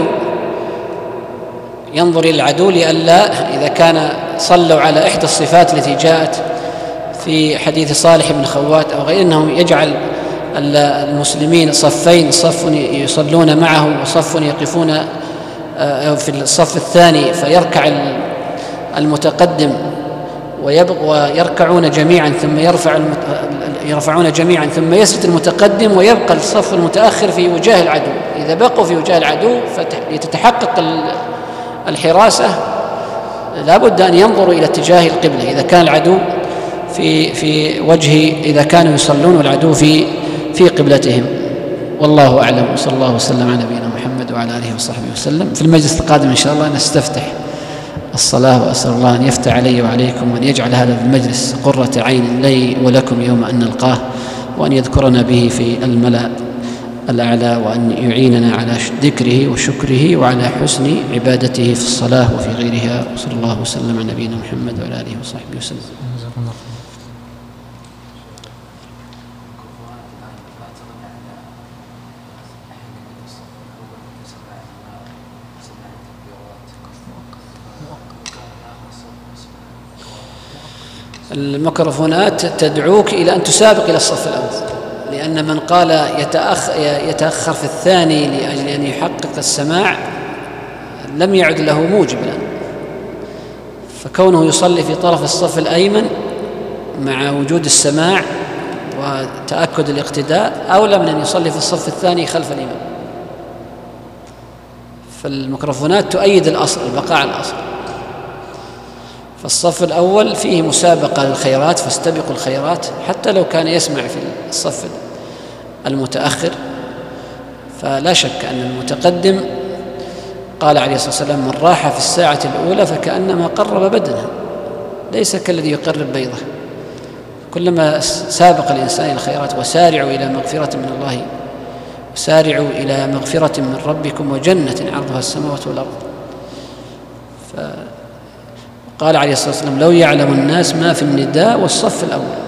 ينظر إلى العدو لئلا إذا كان صلوا على إحدى الصفات التي جاءت في حديث صالح بن خوات أو غيره، أنه يجعل المسلمين صفين، صف يصلون معه وصف يقفون في الصف الثاني، فيركع المتقدم ويركعون جميعا ثم يرفع يرفعون جميعا ثم يسجد المتقدم، ويبقى الصف المتأخر في وجاه العدو. إذا بقوا في وجاه العدو فتتحقق الحراسة لا بد أن ينظروا إلى اتجاه القبلة إذا كان العدو في في وجه إذا كانوا يصلون والعدو في في قبلتهم. والله أعلم، وصلى الله وسلم على نبينا محمد وعلى آله وصحبه وسلم. في المجلس القادم إن شاء الله نستفتح الصلاة، وأسأل الله أن يفتح علي وعليكم، وأن يجعل هذا المجلس قرة عين لي ولكم يوم أن نلقاه، وأن يذكرنا به في الملأ الأعلى، وأن يعيننا على ذكره وشكره وعلى حسن عبادته في الصلاة وفي غيرها. وصلى الله وسلم على نبينا محمد وعلى آله وصحبه وسلم. الميكروفونات تدعوك إلى أن تسابق إلى الصف الأول، لأن من قال يتأخ يتأخر في الثاني لأجل أن يحقق السماع لم يعد له موجب الآن، فكونه يصلي في طرف الصف الأيمن مع وجود السماع وتأكد الاقتداء أولى من أن يصلي في الصف الثاني خلف الإمام. فالميكروفونات تؤيد الأصل، البقاء على الأصل. فالصف الأول فيه مسابقة للخيرات، فاستبقوا الخيرات، حتى لو كان يسمع في الصف المتأخر. فلا شك أن المتقدم قال عليه الصلاة والسلام: من راح في الساعة الأولى فكأنما قرب بدنه، ليس كالذي يقرب بيضة. كلما سابق الإنسان إلى الخيرات. وسارعوا إلى مغفرة من الله، وسارعوا إلى مغفرة من ربكم وجنة عرضها السماوات والأرض. قال عليه الصلاة والسلام: لو يعلم الناس ما في النداء والصف الأول.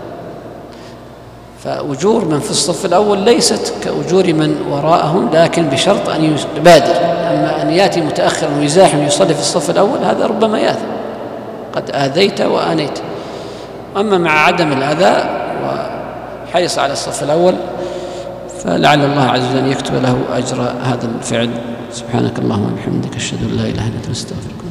فأجور من في الصف الأول ليست كأجور من وراءهم، لكن بشرط أن يبادر. أما أن يأتي متأخرا ويزاحم يصلي في الصف الأول هذا ربما يأثم، قد آذيت وآنيت. أما مع عدم الأذى وحرص على الصف الأول فلعل الله عز وجل يكتب له أجر هذا الفعل. سبحانك اللهم وبحمدك، أشهد أن لا إله إلا أنت، أستغفرك.